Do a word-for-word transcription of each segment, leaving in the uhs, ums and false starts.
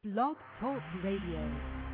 Blog Talk Radio.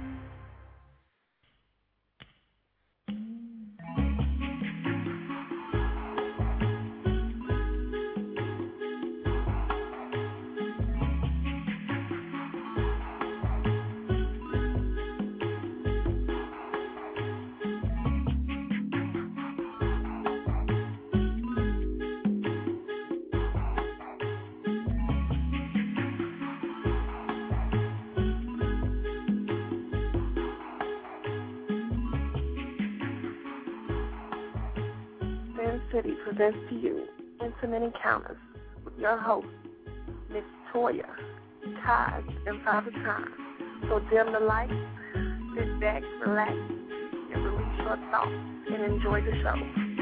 City presents to you Intimate Encounters with your host, Miss Toya, Kaz, and Father Time. So dim the lights, sit back, relax, and release your thoughts, and enjoy the show.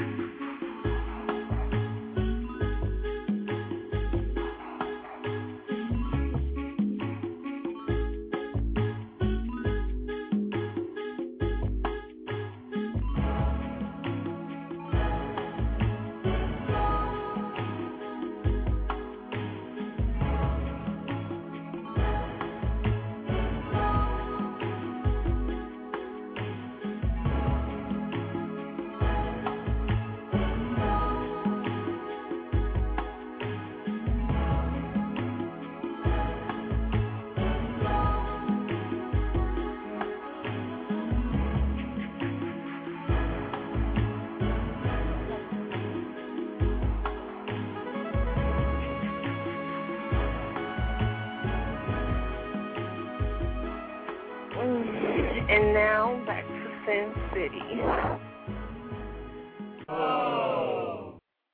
And now, back to Sin City. Oh.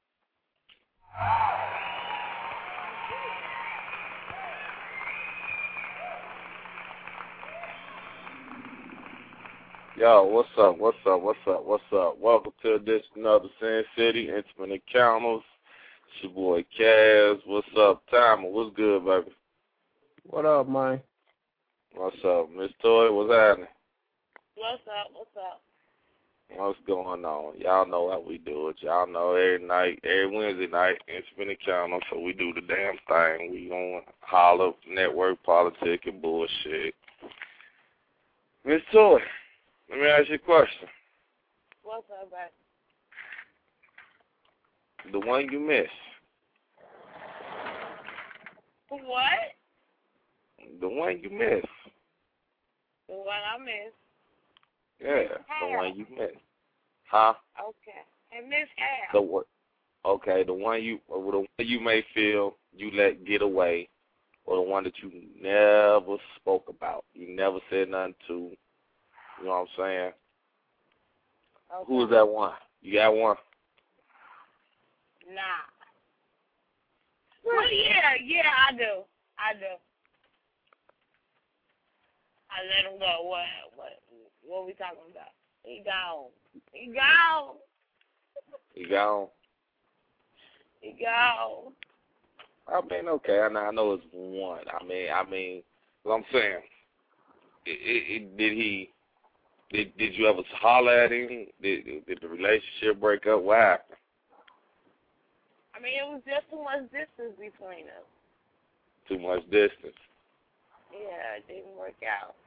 Yo, what's up, what's up, what's up, what's up? Welcome to this another Sin City Intimate Encounters. It's your boy Kaz. What's up, Timer? What's good, baby? What up, man? What's up, Miss Toy? What's happening? What's up? What's up? What's going on? Y'all know how we do it. Y'all know every night, every Wednesday night, Intimate Encounter, so we do the damn thing. We gonna holler, network, politics, and bullshit. Miss Toy, let me ask you a question. What's up, baby? The one you miss. What? The one you miss. The one I miss. Yeah, the one you miss. Huh? Okay. And Miss Hal. The what? Okay, the one you, or the one you may feel you let get away, or the one that you never spoke about, you never said nothing to. You know what I'm saying? Okay. Who is that one? You got one? Nah. Well, yeah, yeah, I do. I do. I let him go. What? What? What are we talking about? He gone. He gone. He gone. He gone. I mean, okay. I know, I know it's one. I mean, I mean, what I'm saying, it, it, it, did he? Did Did you ever holler at him? Did Did the relationship break up? What happened? I mean, it was just too much distance between us. Too much distance. Yeah, it didn't work out.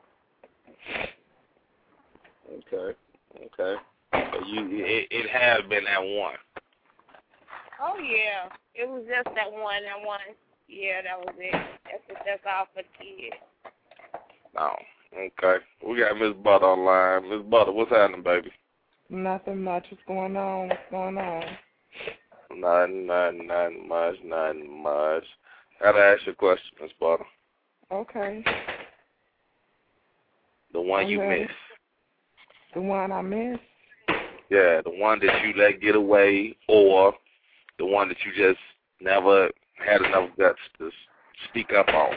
Okay, okay. So you, it, it has been that one. Oh yeah, it was just that one. That one. Yeah, that was it. That's that's all for the kids. No. Okay. We got Miss Butter online. Miss Butter, what's happening, baby? Nothing much. What's going on? What's going on? Nothing, nothing, nothing much, nothing much. Gotta ask you a question, Miss Butter. Okay. The one I'm you ready. missed. The one I missed? Yeah, the one that you let get away, or the one that you just never had enough guts to speak up on.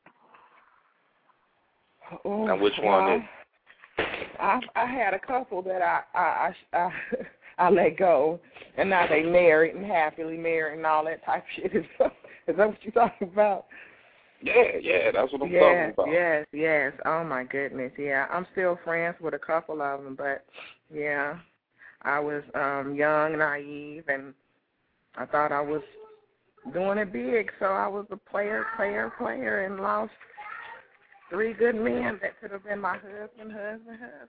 Oh, now, which well, one is? I I had a couple that I I I, I, I let go, and now they married and happily married and all that type of shit. Is that, is that what you're talking about? Yeah, yeah, that's what I'm yes, talking about. Yes, yes. Oh, my goodness. Yeah, I'm still friends with a couple of them, but, yeah, I was um, young, naive, and I thought I was doing it big, so I was a player, player, player, and lost three good men that could have been my husband, husband, husband.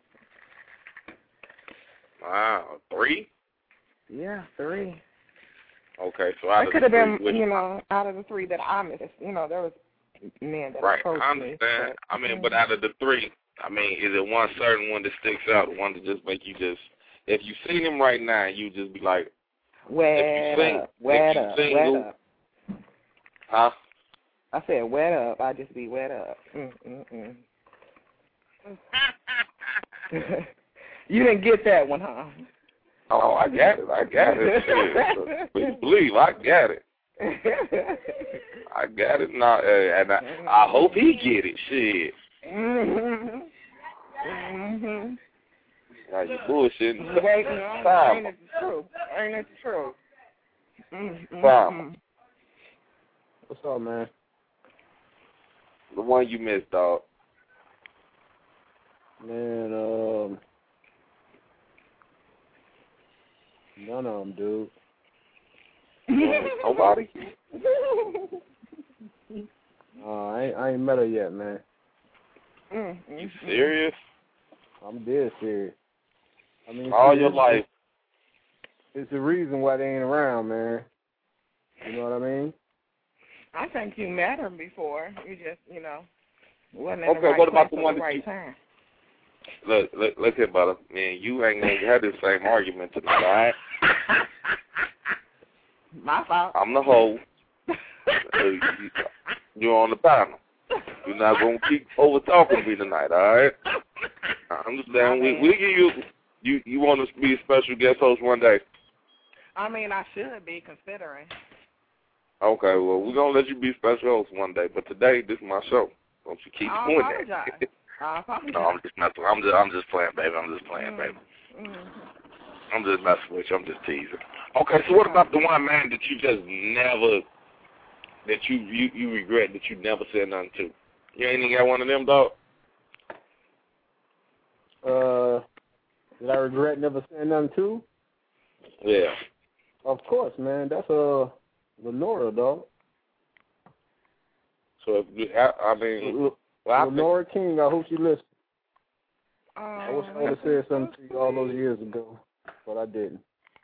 Wow, three? Yeah, three. Okay, so out it of could the have been, three, which, you know, out of the three that I missed, you know, there was men that right, approached I me. understand. But, I mean, mm, but out of the three, I mean, is it one certain one that sticks out, one that just make you just, if you seen him right now, you just be like, wet sing, up, wet up, single, wet up. Huh? I said wet up. I just be wet up. Mm, mm, mm. You didn't get that one, huh? Oh, I got it. I got it. Shit. Please believe I got it. I got it now, uh, and I, I hope he get it. Shit. Mm-hmm. Mm-hmm. Now you bullshitting. Wait, no, ain't it the truth? Ain't it the truth? Mm-hmm. Farmer. What's up, man? The one you missed, dog. Man, um, none of them, dude. Nobody? Uh, I ain't, I ain't met her yet, man. Mm-hmm. You serious? I'm dead serious. I mean, all see, your it's, life? It's the reason why they ain't around, man. You know what I mean? I think you met her before. You just, you know, wasn't in Okay, the right what about place the one at the that right you... time. Look, look, look here, brother. Man, you ain't gonna have the same argument tonight, all right? My fault. I'm the hoe. uh, you, you're on the panel. You're not gonna keep over talking me tonight, all right? I understand. We we give you you you want to be a special guest host one day. I mean, I should be considering. Okay, well we're gonna let you be special host one day, but today this is my show. Don't you keep I doing apologize. that? I apologize. No, I'm just messing. I'm just I'm just playing, baby. I'm just playing, mm. baby. Mm. I'm just messing with you. I'm just teasing. Okay, so what about the one man that you just never, that you you, you regret that you never said nothing to? You ain't even got one of them, dog? Uh, did I regret never saying nothing to? Yeah. Of course, man. That's uh, Lenora, dog. So, if you, I, I mean, well, I Lenora think, King, I hope she listens. Oh, I wish I would have said something to you all those years ago, but I didn't.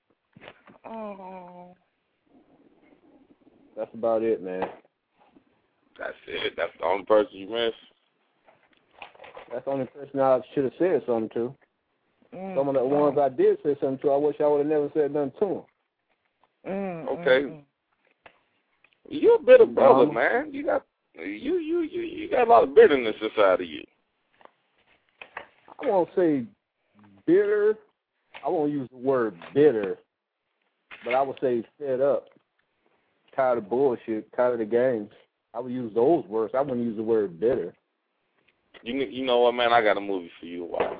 Oh. That's about it, man. That's it. That's the only person you miss. That's the only person I should have said something to. Mm. Some of the ones I did say something to, I wish I would have never said nothing to them. Mm. Okay. Mm. You're a bitter brother, Um, man. You got you you you you got a lot of bitterness inside of you. I won't say bitter. I won't use the word bitter, but I would say fed up, tired of bullshit, tired of the games. I would use those words. I wouldn't use the word bitter. You you know what, man? I got a movie for you to watch.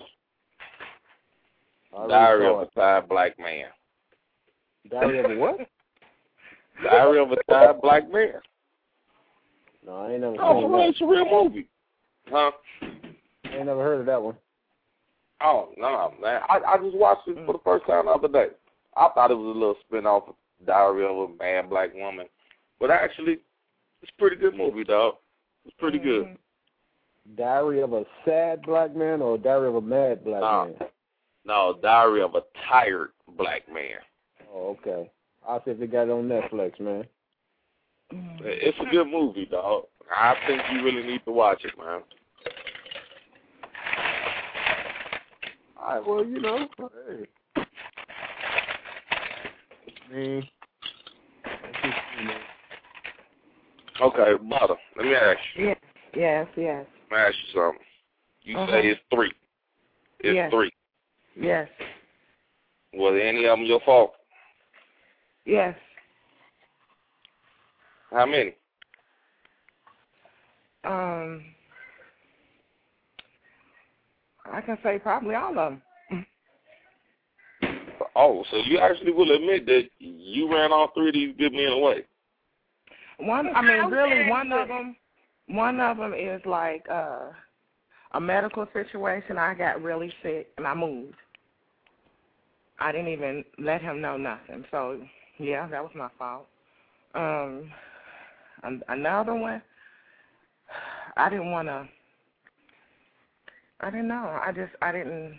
I Diary saw of it. a Tired Black Man. Diary of a what? Diary of a Tired Black Man. No, I ain't never Oh, seen man, that. it's a real movie. Huh? I ain't never heard of that one. Oh, no, man. I, I just watched it for the first time the other day. I thought it was a little spin-off of Diary of a Mad Black Woman. But actually, it's a pretty good movie, dog. It's pretty Mm-hmm. good. Diary of a sad black man or Diary of a mad black No. man? No, Diary of a Tired Black Man. Oh, okay. I'll see if they got it on Netflix, man. It's a good movie, dog. I think you really need to watch it, man. All right, well, you know, hey. I mean, that's just, you know. Okay, brother, let me ask you. Yes, yes, yes. Let me ask you something. You Uh-huh. say it's three. It's Yes. three. Yes. Was any of them your fault? Yes. How many? Um, I can say probably all of them. Oh, so you actually will admit that you ran all three of these good men away? One, I mean, really, one of them, one of them is like uh, a medical situation. I got really sick and I moved. I didn't even let him know nothing. So, yeah, that was my fault. Um, an- another one, I didn't want to I didn't know. I just, I didn't,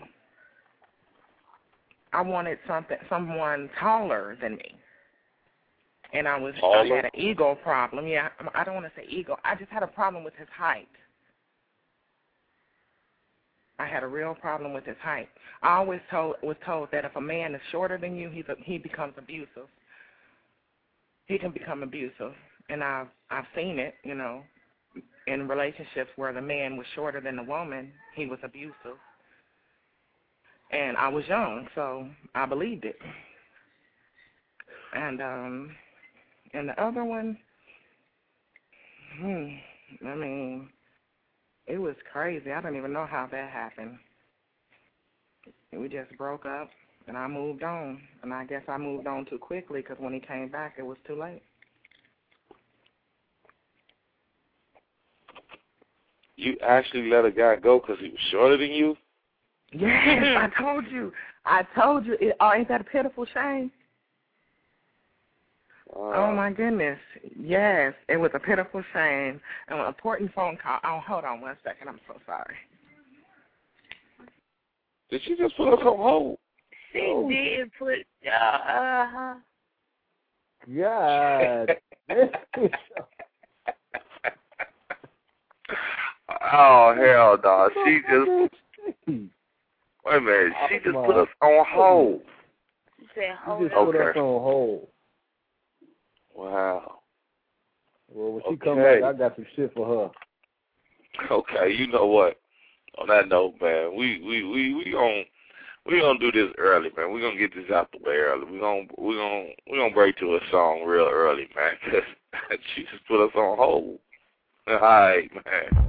I wanted something, someone taller than me. And I was, taller? I had an ego problem. Yeah, I don't want to say ego. I just had a problem with his height. I had a real problem with his height. I always told, was told that if a man is shorter than you, he's a, he becomes abusive. He can become abusive. And I've, I've seen it, you know, in relationships where the man was shorter than the woman, he was abusive. And I was young, so I believed it. And um, and the other one, hmm, I mean, it was crazy. I don't even know how that happened. We just broke up, and I moved on. And I guess I moved on too quickly because when he came back, it was too late. You actually let a guy go because he was shorter than you? Yes, I told you. I told you. It, oh, ain't that a pitiful shame? Uh, Oh, my goodness. Yes, it was a pitiful shame. An important phone call. Oh, hold on one second. I'm so sorry. Did she just put us on hold? She oh. did put, uh-huh. God. Oh, hell no. She just, wait a minute, she just put us on hold. She said hold She just on. put us on hold. Wow. Well, when she Okay. come back, I got some shit for her. Okay, you know what? On that note, man, we we we we gonna we gonna do this early, man. We gonna get this out the way early. We gonna we gonna we gonna break to a song real early, man. Cause she just put us on hold. All right, man.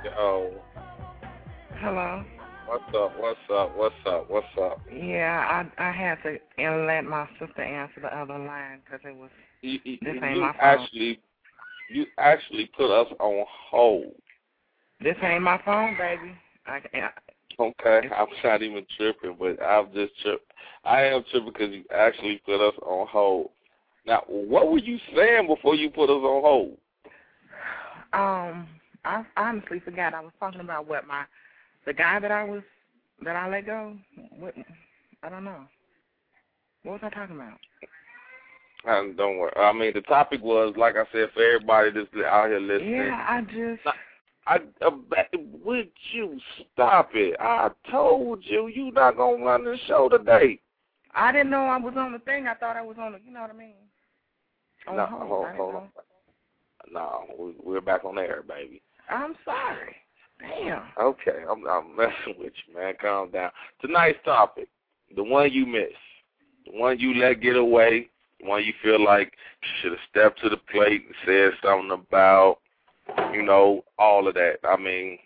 go. Hello. What's up? What's up? What's up? What's up? Yeah, I I had to and let my sister answer the other line because it was You, you, this you ain't my phone. actually, you actually put us on hold. This ain't my phone, baby. I, I, Okay, I'm not even tripping, but I'm just tripping. I am tripping because you actually put us on hold. Now, what were you saying before you put us on hold? Um, I honestly forgot. I was talking about what my the guy that I was that I let go. What, I don't know. What was I talking about? Um, don't worry. I mean, the topic was, like I said, for everybody that's out here listening. Yeah, I just. I, I, would you stop it? I told you you not gonna run the show today. I didn't know I was on the thing. I thought I was on the. You know what I mean? On no, hold. hold, I hold on. No, we, we're back on air, baby. I'm sorry. Damn. Okay, I'm, I'm messing with you, man. Calm down. Tonight's topic, the one you missed, the one you let get away, the one you feel like you should have stepped to the plate and said something about, you know, all of that. I mean,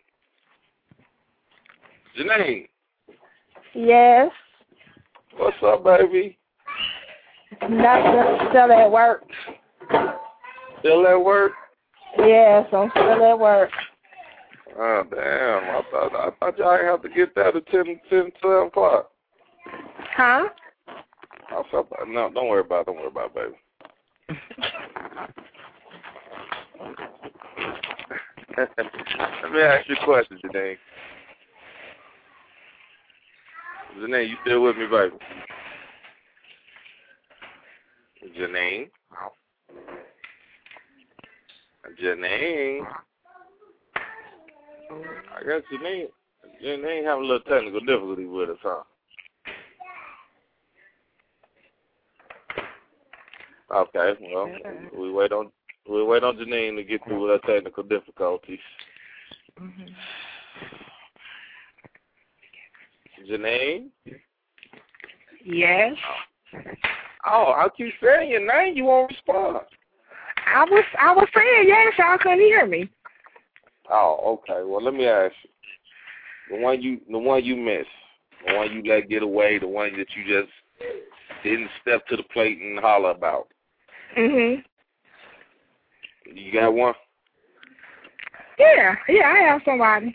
Janine. Yes. What's up, baby? Nothing. Still at work. Still at work? Yes, I'm still at work. Oh, damn. I thought I thought y'all didn't have to get that at ten, ten, twelve o'clock. Huh? I thought, no, don't worry about it. Don't worry about it, baby. Let me ask you a question, Janine. Janine, you still with me, baby? Janine? Janine? I guess Janine, Janine having a little technical difficulty with us, huh? Okay, well, we wait on we wait on Janine to get through with her technical difficulties. Mm-hmm. Janine? Yes. Oh, I keep saying your name, you won't respond. I was I was saying yes, y'all couldn't hear me. Oh, okay. Well, let me ask you. The one you the one you missed, the one you let get away, the one that you just didn't step to the plate and holler about. Mhm. You got one? Yeah, yeah, I have somebody.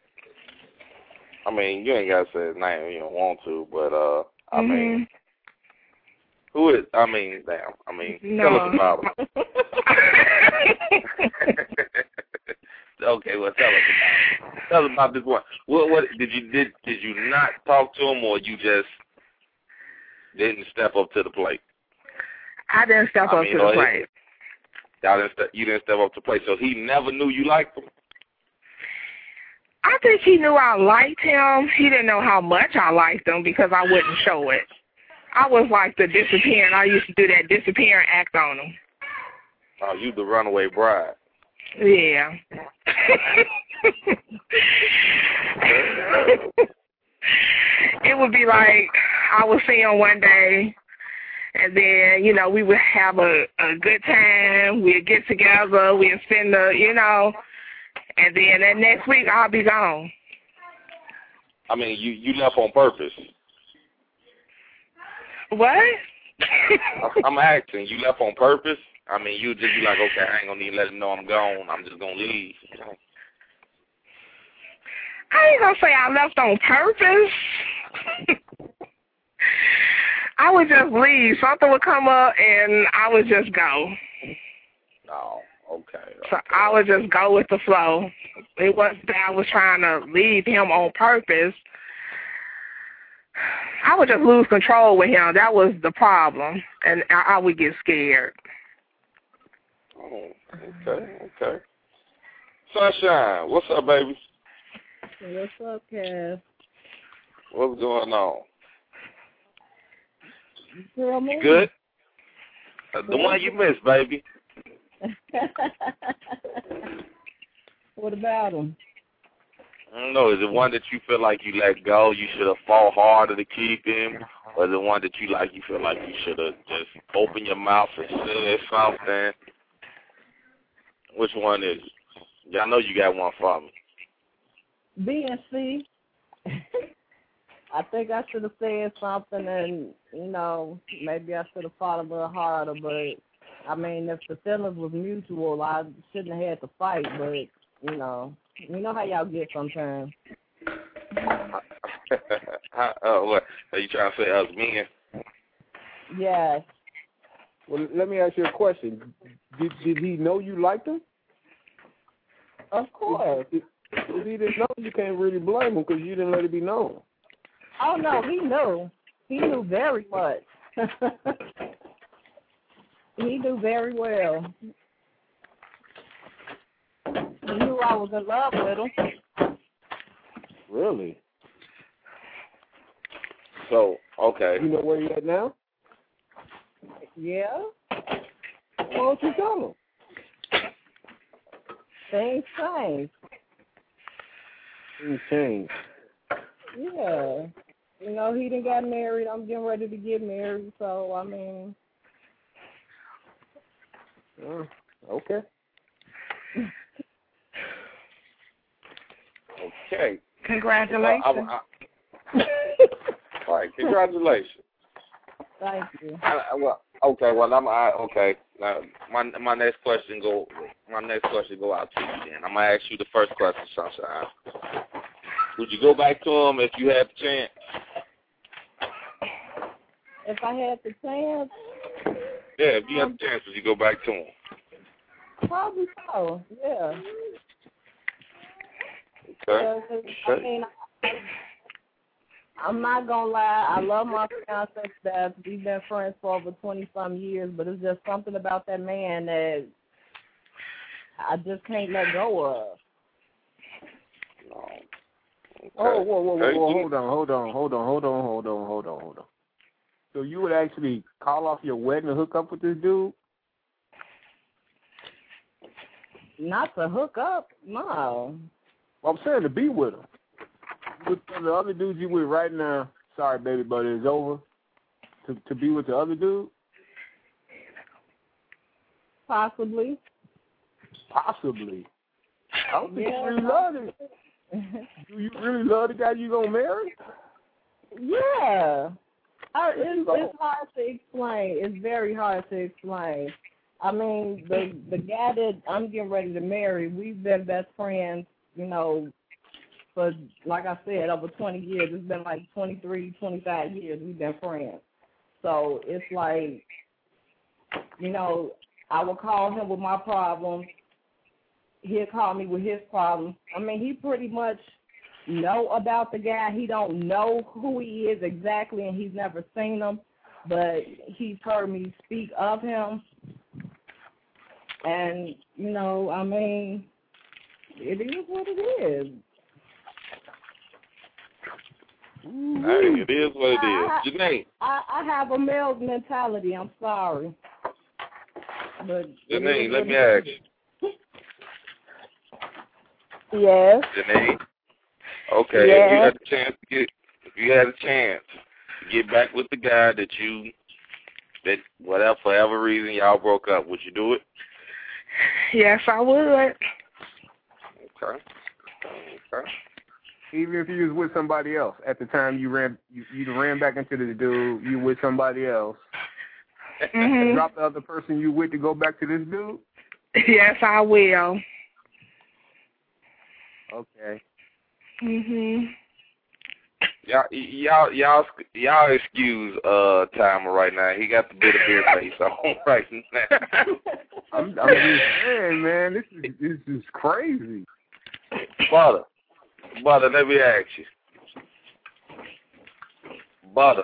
I mean, you ain't got to say his name if you don't want to, but, uh, I mhm. mean, who is, I mean, damn, I mean, no. tell us about him. Okay, well, tell us about him. Tell us about this one. What, what, did you, did, did you not talk to him, or you just didn't step up to the plate? I didn't step I up mean, to the plate. Y'all didn't step, you didn't step up to the plate, so he never knew you liked him? I think he knew I liked him. He didn't know how much I liked him because I wouldn't show it. I was like the disappearing. I used to do that disappearing act on him. Oh, you the runaway bride. Yeah. It would be like I would see him one day, and then, you know, we would have a, a good time. We'd get together. We'd spend the, you know, and then that next week I'll be gone. I mean, you, you left on purpose. What? I'm asking, you left on purpose? I mean, you just be like, okay, I ain't gonna even let him know I'm gone. I'm just gonna leave. I ain't gonna say I left on purpose. I would just leave. Something would come up, and I would just go. Oh, okay. okay. So I would just go with the flow. It wasn't that I was trying to leave him on purpose. I would just lose control with him. That was the problem, and I, I would get scared. Oh, okay, okay. Sunshine, what's up, baby? What's up, Kev? What's going on? Girl, you good? Uh, the one you missed, baby. What about him? I don't know. Is it one that you feel like you let go, you should have fought harder to keep him? Or is it one that you like, you feel like you should have just opened your mouth and said something? Which one is it? I know you got one for me. B and C. I think I should have said something, and you know, maybe I should have fought a little harder. But I mean, if the feelings was mutual, I shouldn't have had to fight. But you know, you know how y'all get sometimes. How, uh, what are you trying to say? Us men? Yes. Well, let me ask you a question. Did did he know you liked him? Of course. If, if he didn't know, you can't really blame him because you didn't let it be known. Oh no, he knew. He knew very much. He knew very well. He knew I was in love with him. Really? So, okay. You know where he at now? Yeah. Why don't you tell him? Things change. Things change. Yeah. You know, he done got married. I'm getting ready to get married. So, I mean. Uh, okay. Okay. Congratulations. Well, I, I, all right, congratulations. Thank you. I, I, well, okay. Well, I'm I, okay. Now, my my next question go. My next question go out to you. Then I'm gonna ask you the first question, Sunshine. Would you go back to him if you had the chance? If I had the chance? Yeah, if you had the chance, would you go back to him? Probably so, yeah. Okay. Because, I mean, I, I'm not going to lie. I love my fiance to death. We've been friends for over twenty-some years, but it's just something about that man that I just can't let go of. No. Okay. Oh, whoa, whoa, whoa, Okay. whoa, hold on, hold on, hold on, hold on, hold on, hold on, hold on. So you would actually call off your wedding to hook up with this dude? Not to hook up, no. Well, I'm saying to be with him. With the other dudes you with right now, sorry, baby, but it's over. To to be with the other dude? Possibly. Possibly. I don't think Yeah. you really love it. Do you really love the guy you gonna marry? Yeah. I, it's, it's hard to explain. It's very hard to explain. I mean, the the guy that I'm getting ready to marry, we've been best friends, you know, for, like I said, over twenty years. It's been like twenty-three, twenty-five years we've been friends. So it's like, you know, I will call him with my problems. He'll call me with his problems. I mean, he pretty much know about the guy. He don't know who he is exactly, and he's never seen him, but he's heard me speak of him. And, you know, I mean, it is what it is. Hey, it is what it is. Janae. I, I have a male's mentality. I'm sorry. But Janae, let me ask you. Yes. Janae. Okay, yes. if you had a chance to get, if you had a chance to get back with the guy that you, that whatever, for whatever reason y'all broke up, would you do it? Yes, I would. Okay. Okay. Even if you was with somebody else at the time you ran, you, you ran back into the dude, you with somebody else. Mm-hmm. Drop the other person you with to go back to this dude? Yes, I will. Okay. Mhm. Y'all, y'all, y'all, y'all excuse uh Timer right now. He got the bit of beer face on right now. I'm, I'm just saying, man, this is this is crazy. Butter, butter. Let me ask you, butter.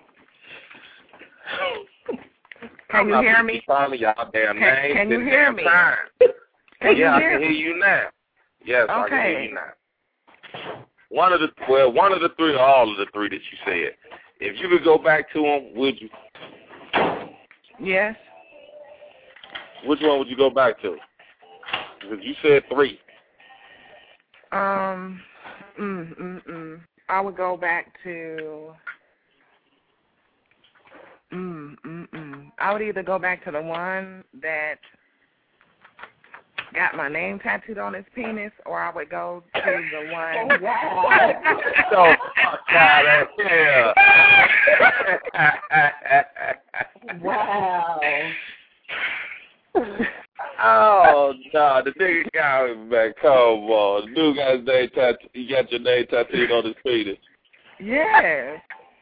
Can I'm you not hear gonna me? keep calling y'all damn Can, names. can you this hear damn me? Time. Can yeah, you I hear can me? hear you now. Yes, I can hear Okay. you now. One of the well, one of the three, or all of the three that you said. If you could go back to him, would you? Yes. Which one would you go back to? Because you said three. Um. Mm. Mm. Mm. I would go back to. Mm. Mm. Mm. I would either go back to the one that got my name tattooed on his penis, or I would go to the one. Oh, wow. So fuck out of here. Wow. Oh no, the nigga got me back. Come on, the dude got his name tattooed. You got your name tattooed on his penis. Yes.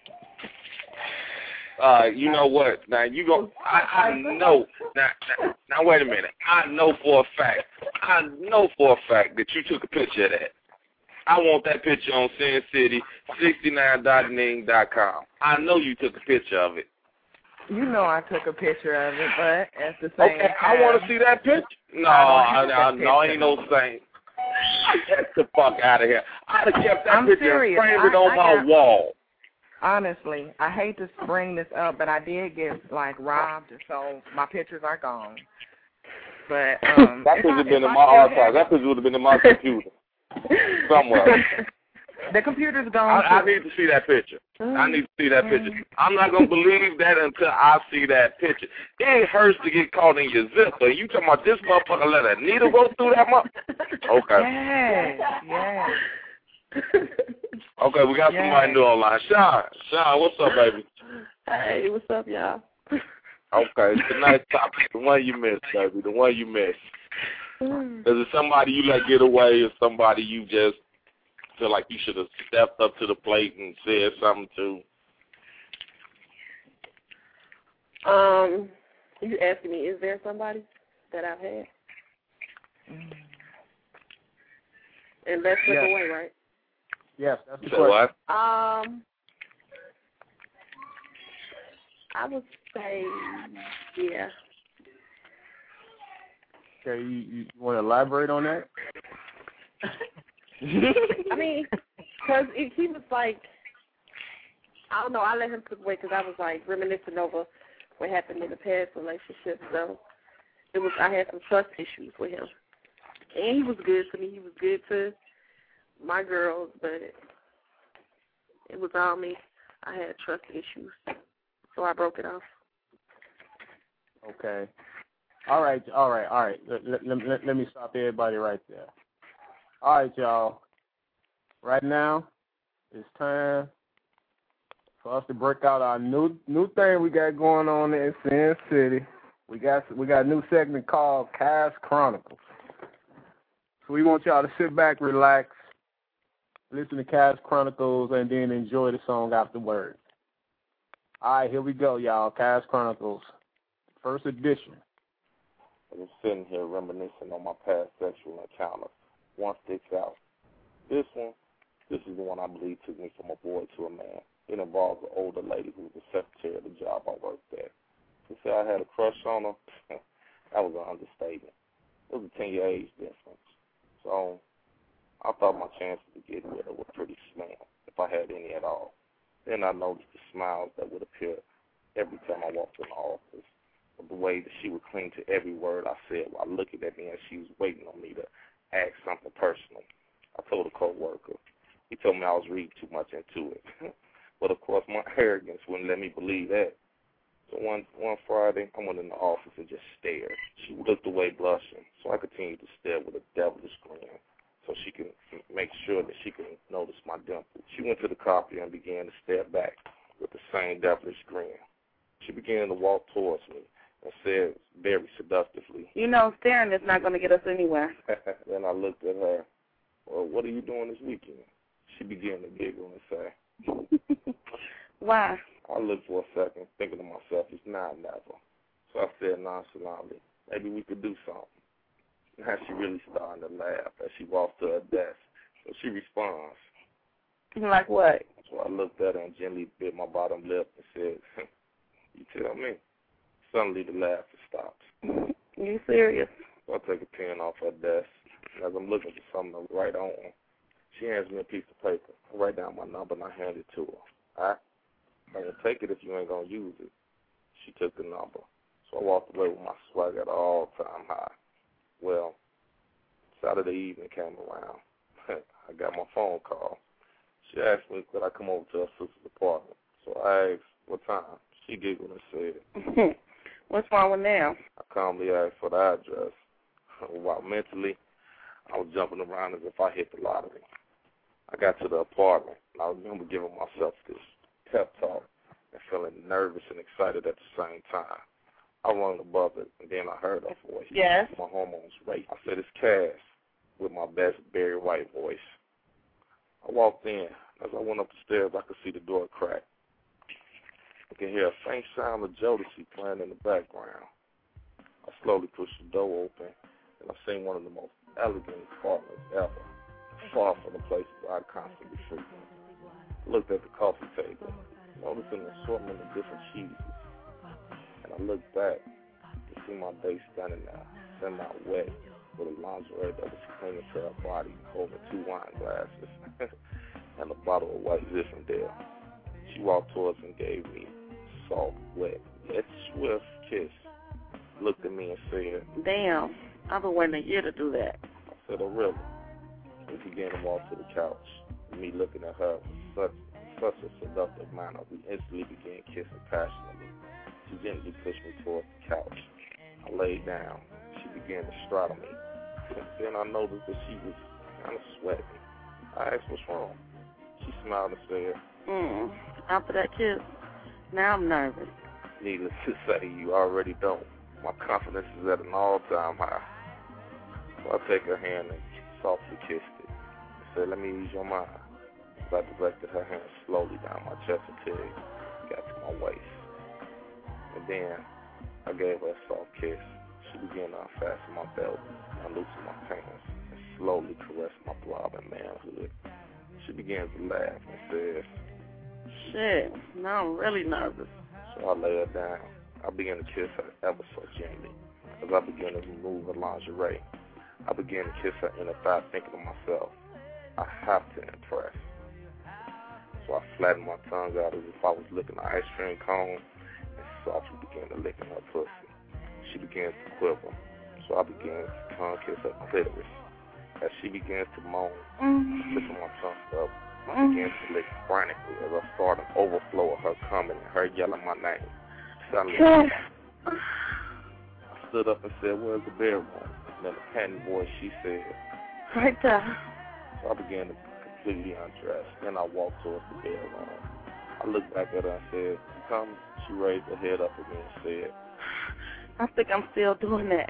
Uh, you know what? Now you go. I, I know. Now, now, now, wait a minute. I know for a fact. I know for a fact that you took a picture of that. I want that picture on Sin City sixty-nine dot ning dot com. I know you took a picture of it. You know I took a picture of it, but at the same Okay, time, I want to see that picture. No, I no, no, ain't no same. Get the fuck out of here. I'd have kept that I'm picture serious. and framed it I, on I my got, wall. Honestly, I hate to bring this up, but I did get, like, robbed, so my pictures are gone. But um, that would have been I, in my archive. That picture would have been in my computer somewhere. The computer's gone. I, I need to see that picture. I need to see that picture. I'm not going to believe that until I see that picture. It ain't hurts to get caught in your zipper. You talking about this motherfucker let a needle go through that motherfucker? Okay. Yes, yes. Okay, we got yes. somebody new online. Sean, Sean, what's up, baby? Hey, what's up, y'all? Okay, tonight's topic, the one you missed, baby, the one you missed. Is it somebody you let get away or somebody you just feel like you should have stepped up to the plate and said something to? Um, you asking me, is there somebody that I've had? Mm. And let's slip Yes. away, right? Yes, that's the So question. what? Um, I would say, yeah. Okay, you, you want to elaborate on that? I mean, because he was like, I don't know, I let him slip away because I was like reminiscing over what happened in the past relationship. So it was, I had some trust issues with him. And he was good to me. He was good to my girls, but it, it was all me. I had trust issues. So I broke it off. Okay. All right, all right, all right. Let, let, let, let me stop everybody right there. All right, y'all. Right now, it's time for us to break out our new new thing we got going on in Sin City. We got we got a new segment called Cast Chronicles. So we want y'all to sit back, relax, listen to Cast Chronicles, and then enjoy the song afterwards. All right, here we go, y'all. Cast Chronicles, first edition. I'm sitting here reminiscing on my past sexual encounters. One sticks out. This one, this is the one I believe took me from a boy to a man. It involves an older lady who was the secretary of the job I worked at. To say I had a crush on her, that was an understatement. It was a ten-year age difference. So I thought my chances of getting with her were pretty slim, if I had any at all. Then I noticed the smiles that would appear every time I walked in the office, the way that she would cling to every word I said while looking at me as she was waiting on me to ask something personal. I told a co-worker. He told me I was reading too much into it. But, of course, my arrogance wouldn't let me believe that. So one one Friday, I went in the office and just stared. She looked away blushing, so I continued to stare with a devilish grin so she can make sure that she can notice my dimple. She went to the copier and began to stare back with the same devilish grin. She began to walk towards me and said very seductively, You know, staring is not going to get us anywhere. Then I looked at her. Well, what are you doing this weekend? She began to giggle and say, Why? I looked for a second, thinking to myself, it's now or never. So I said nonchalantly, maybe we could do something. Now she really starting to laugh as she walks to her desk. So she responds. Like what? So I looked at her and gently bit my bottom lip and said, you tell me. Suddenly the laughter stops. You serious? So I take a pen off her desk. And as I'm looking for something to write on, she hands me a piece of paper. I write down my number and I hand it to her. All right? I will take it if you ain't going to use it. She took the number. So I walked away with my swag at an all-time high. Well, Saturday evening came around. I got my phone call. She asked me could I come over to her sister's apartment. So I asked what time. She giggled and said, What's wrong with now? I calmly asked for the address. While mentally, I was jumping around as if I hit the lottery. I got to the apartment, and I remember giving myself this pep talk and feeling nervous and excited at the same time. I rung above it, and then I heard her voice. Yes. My hormones raced. I said, "It's Cass," with my best Barry White voice. I walked in. As I went up the stairs, I could see the door crack. I could hear a faint sound of Jodeci playing in the background. I slowly pushed the door open, and I seen one of the most elegant apartments ever, far from the places I constantly frequent. I looked at the coffee table, noticing an assortment of different cheeses, and I looked back to see my bae standing there, semi-wet, with a lingerie that was clinging to her body, holding two wine glasses and a bottle of white Zinfandel. She walked towards and gave me a soft, wet, yet swift kiss. Looked at me and said, "Damn, I've been waiting a year to do that." I said, "Oh, really?" We began to walk to the couch. Me looking at her with such, such a seductive manner, we instantly began kissing passionately. She gently pushed me towards the couch. I laid down. She began to straddle me. And then I noticed that she was kind of sweating. I asked, "What's wrong?" She smiled and said, Mm. After that kiss, now I'm nervous. "Needless to say, you already don't. My confidence is at an all-time high." So I take her hand and softly kissed it. I said, "Let me ease your mind." So I directed her hand slowly down my chest until it got to my waist. And then I gave her a soft kiss. She began to unfasten my belt, unloosen my pants, and slowly caress my throbbing manhood. She began to laugh and said, "Shit, now I'm really nervous." So I lay her down. I began to kiss her ever so gently. As I began to remove her lingerie, I began to kiss her inner thigh, thinking to myself, I have to impress. So I flattened my tongue out as if I was licking an ice cream cone and softly began to lick her pussy. She began to quiver, so I began to tongue kiss her clitoris. As she began to moan, Mm. lifting my tongue up, I began to lick frantically as I started an overflow of her coming and her yelling my name. Suddenly, I stood up and said, "Where's the bedroom?" And in a panicked voice, she said, "Right there." So I began to completely undress. Then I walked towards the bedroom. I looked back at her and said, "You coming?" She raised her head up at me and said, "I think I'm still doing that."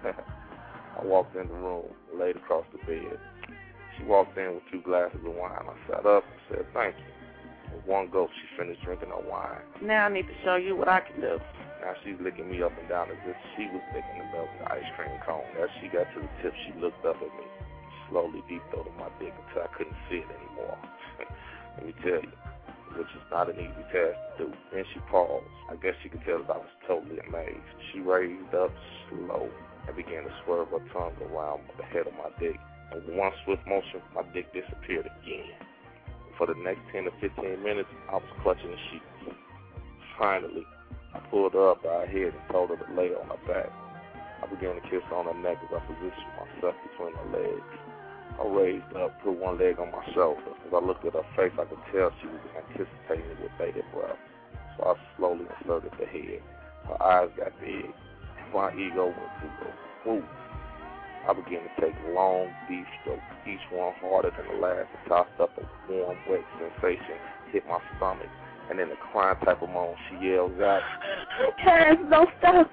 I walked in the room and laid across the bed. She walked in with two glasses of wine. I sat up and said, "Thank you." With one gulp, she finished drinking her wine. Now I need to show you what I can do. Now she's licking me up and down as if she was licking the melted ice cream cone. As she got to the tip, she looked up at me, slowly deep-throated my dick until I couldn't see it anymore. Let me tell you, which is not an easy task to do. Then she paused. I guess she could tell that I was totally amazed. She raised up slow and began to swerve her tongue around the head of my dick. And with one swift motion, my dick disappeared again. For the next ten to fifteen minutes, I was clutching the sheets. Finally, I pulled her up by her head and told her to lay on her back. I began to kiss her on her neck as I positioned myself between her legs. I raised up, put one leg on my shoulder. As I looked at her face, I could tell she was anticipating it with bated breath. So I slowly inserted the head. Her eyes got big. My ego went through the roof. I began to take long, deep strokes, each one harder than the last, until I felt a warm, wet sensation hit my stomach. And in a crying type of moan, she yells out, "Cass, don't stop."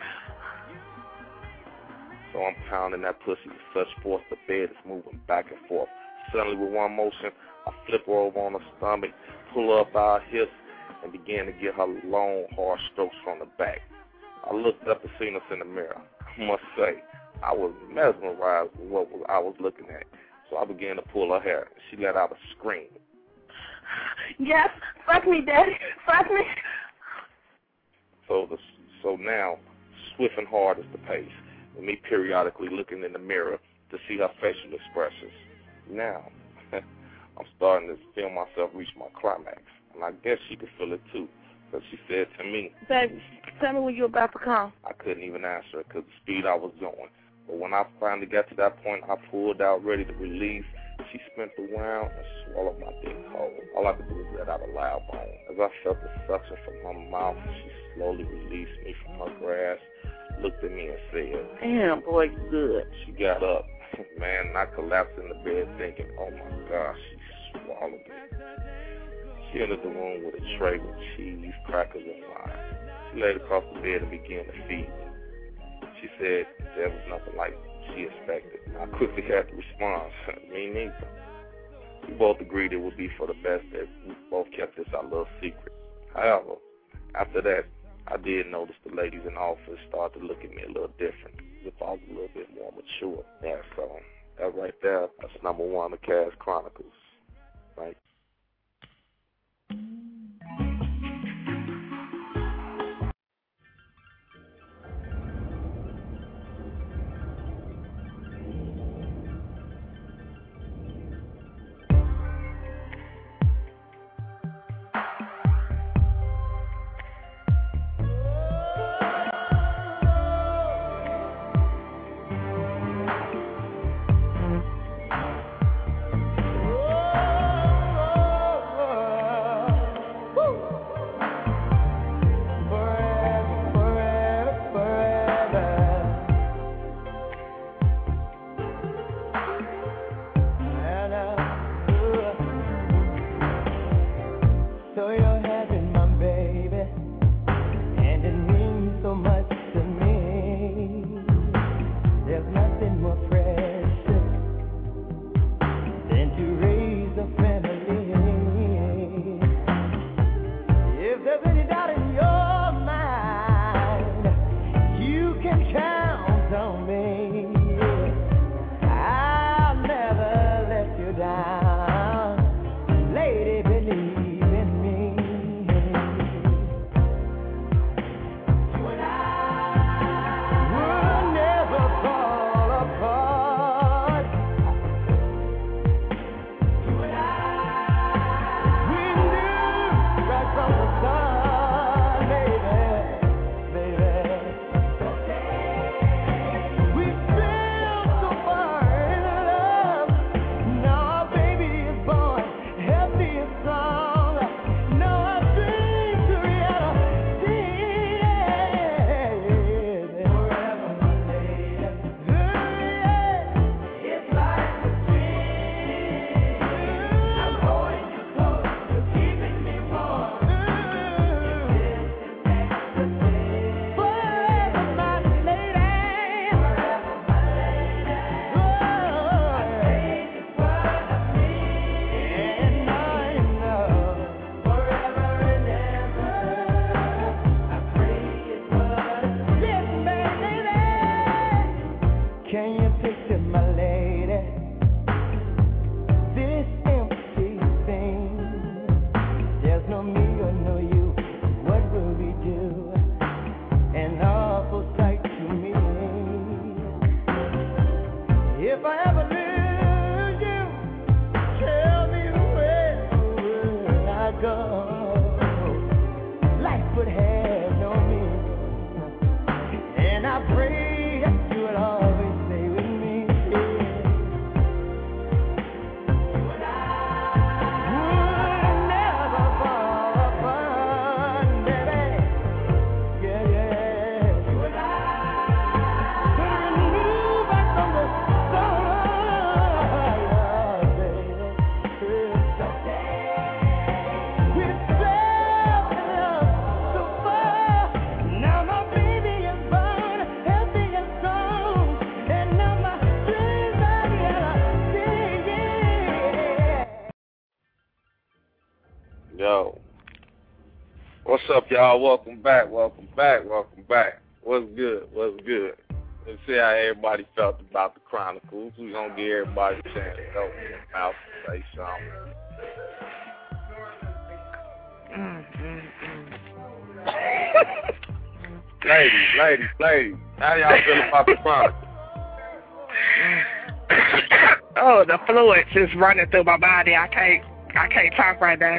So I'm pounding that pussy with such force the bed is moving back and forth. Suddenly, with one motion, I flip her over on her stomach, pull her up by her hips, and began to get her long, hard strokes from the back. I looked up and seen us in the mirror. I must say, I was mesmerized with what I was looking at. So I began to pull her hair. She let out a scream. "Yes, fuck me, Daddy, fuck me." So the so now, swift and hard is the pace, with me periodically looking in the mirror to see her facial expressions. Now, I'm starting to feel myself reach my climax, and I guess she could feel it too, because she said to me, "Baby, tell me when you're about to come." I couldn't even answer her because the speed I was going. But when I finally got to that point, I pulled out ready to release. she spent the round and swallowed my dick whole. All I could do was let out a loud moan. As I felt the suction from her mouth, she slowly released me from her grasp, looked at me and said, "Damn, boy, you good." She got up, man, and I collapsed in the bed thinking, oh my gosh, she swallowed me. She entered the room with a tray with cheese, crackers, and wine. She laid across the bed and began to feed me. She said there was nothing like she expected. I quickly had to respond, me neither. We both agreed it would be for the best that we both kept this our little secret. However, after that, I did notice the ladies in the office started to look at me a little different, as if I was a little bit more mature. Yeah, so that right there, that's number one of Cass Chronicles. Right? Yo, what's up, y'all? Welcome back, welcome back, welcome back. What's good, what's good? Let's see how everybody felt about the Chronicles. We're going to give everybody a chance to go in the mouth and say something. Mm, mm, mm. ladies, ladies, ladies, how y'all feel about the Chronicles? Oh, the fluid just running through my body. I can't, I can't talk right now.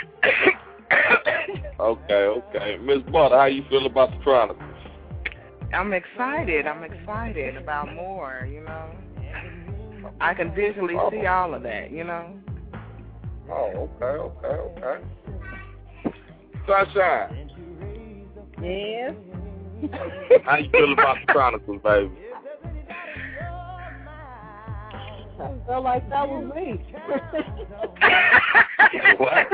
okay, okay. Miss Butter, how you feel about the Chronicles? I'm excited. I'm excited about more, you know. I can visually oh. see all of that, you know. Oh, okay, okay, okay. Sunshine. Yes. How you feel about the Chronicles, baby? I felt like that was me. What?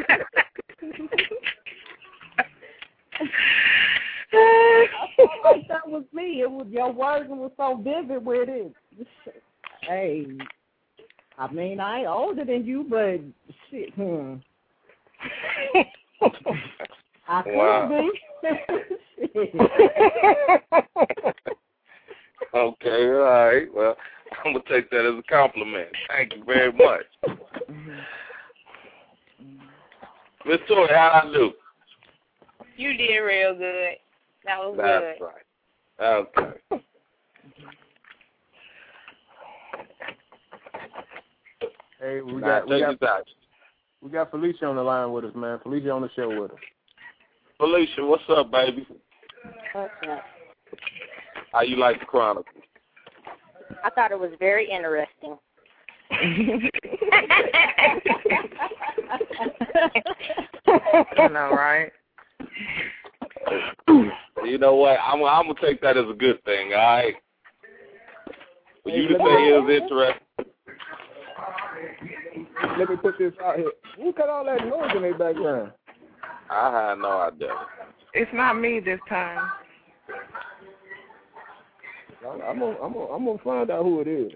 I felt like that was me. It was your wording was so vivid with it. Hey, I mean I ain't older than you, but shit, hmm. I could Wow. be. Okay, all right. Well, I'm gonna take that as a compliment. Thank you very much. Miss Toy, how I do? You did real good. That was That's good. right. Okay. Hey, we Now, got we check got this out. we got Felicia on the line with us, man. Felicia on the show with us. Felicia, what's up, baby? What's up? How you like the Chronicles? I thought it was very interesting. I know, right? You know what? I'm, I'm gonna take that as a good thing. All right. For you to say it was interesting. Let me put this out here. Who got all that noise in their background? I had no idea. It's not me this time. I'm gonna, I'm gonna, I'm gonna find out who it is.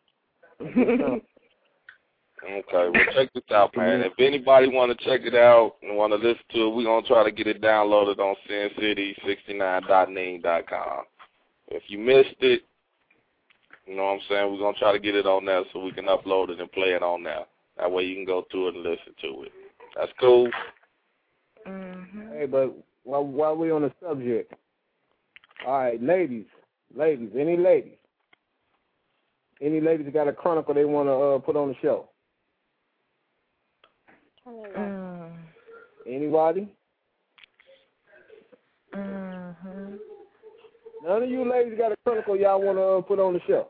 Okay, well, check this out, man. If anybody want to check it out and want to listen to it, we're going to try to get it downloaded on sin city sixty-nine dot ning dot com. If you missed it, you know what I'm saying, we're going to try to get it on there so we can upload it and play it on there. That way you can go through it and listen to it. That's cool? Mm-hmm. Hey, but while, while we're on the subject, all right, ladies, ladies, any ladies, any ladies that got a chronicle they want to uh, put on the show? Mm. Anybody? Mm-hmm. None of you ladies got a chronicle y'all want to uh, put on the show?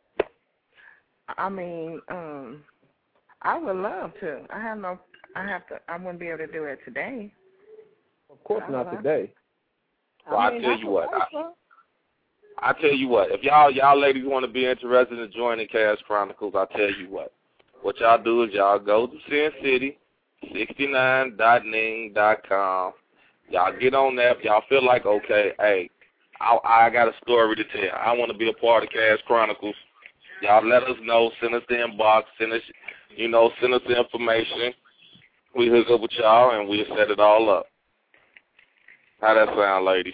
I mean, um, I would love to. I have no, I have to, I wouldn't be able to do it today. Of course I not love today. Well, I, I tell you what. I, I tell you what. If y'all y'all ladies want to be interested in joining Cash Chronicles, I tell you what. What y'all do is y'all go to Sin City sixty-nine dot ning dot com. Y'all get on there. If y'all feel like, okay, hey, I, I got a story to tell. I want to be a part of Cash Chronicles. Y'all let us know. Send us the inbox. Send us, you know, send us the information. We hook up with y'all and we'll set it all up. How that sound, ladies?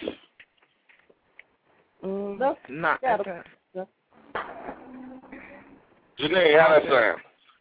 Mm, that's not yeah, that. Janine, how that sound?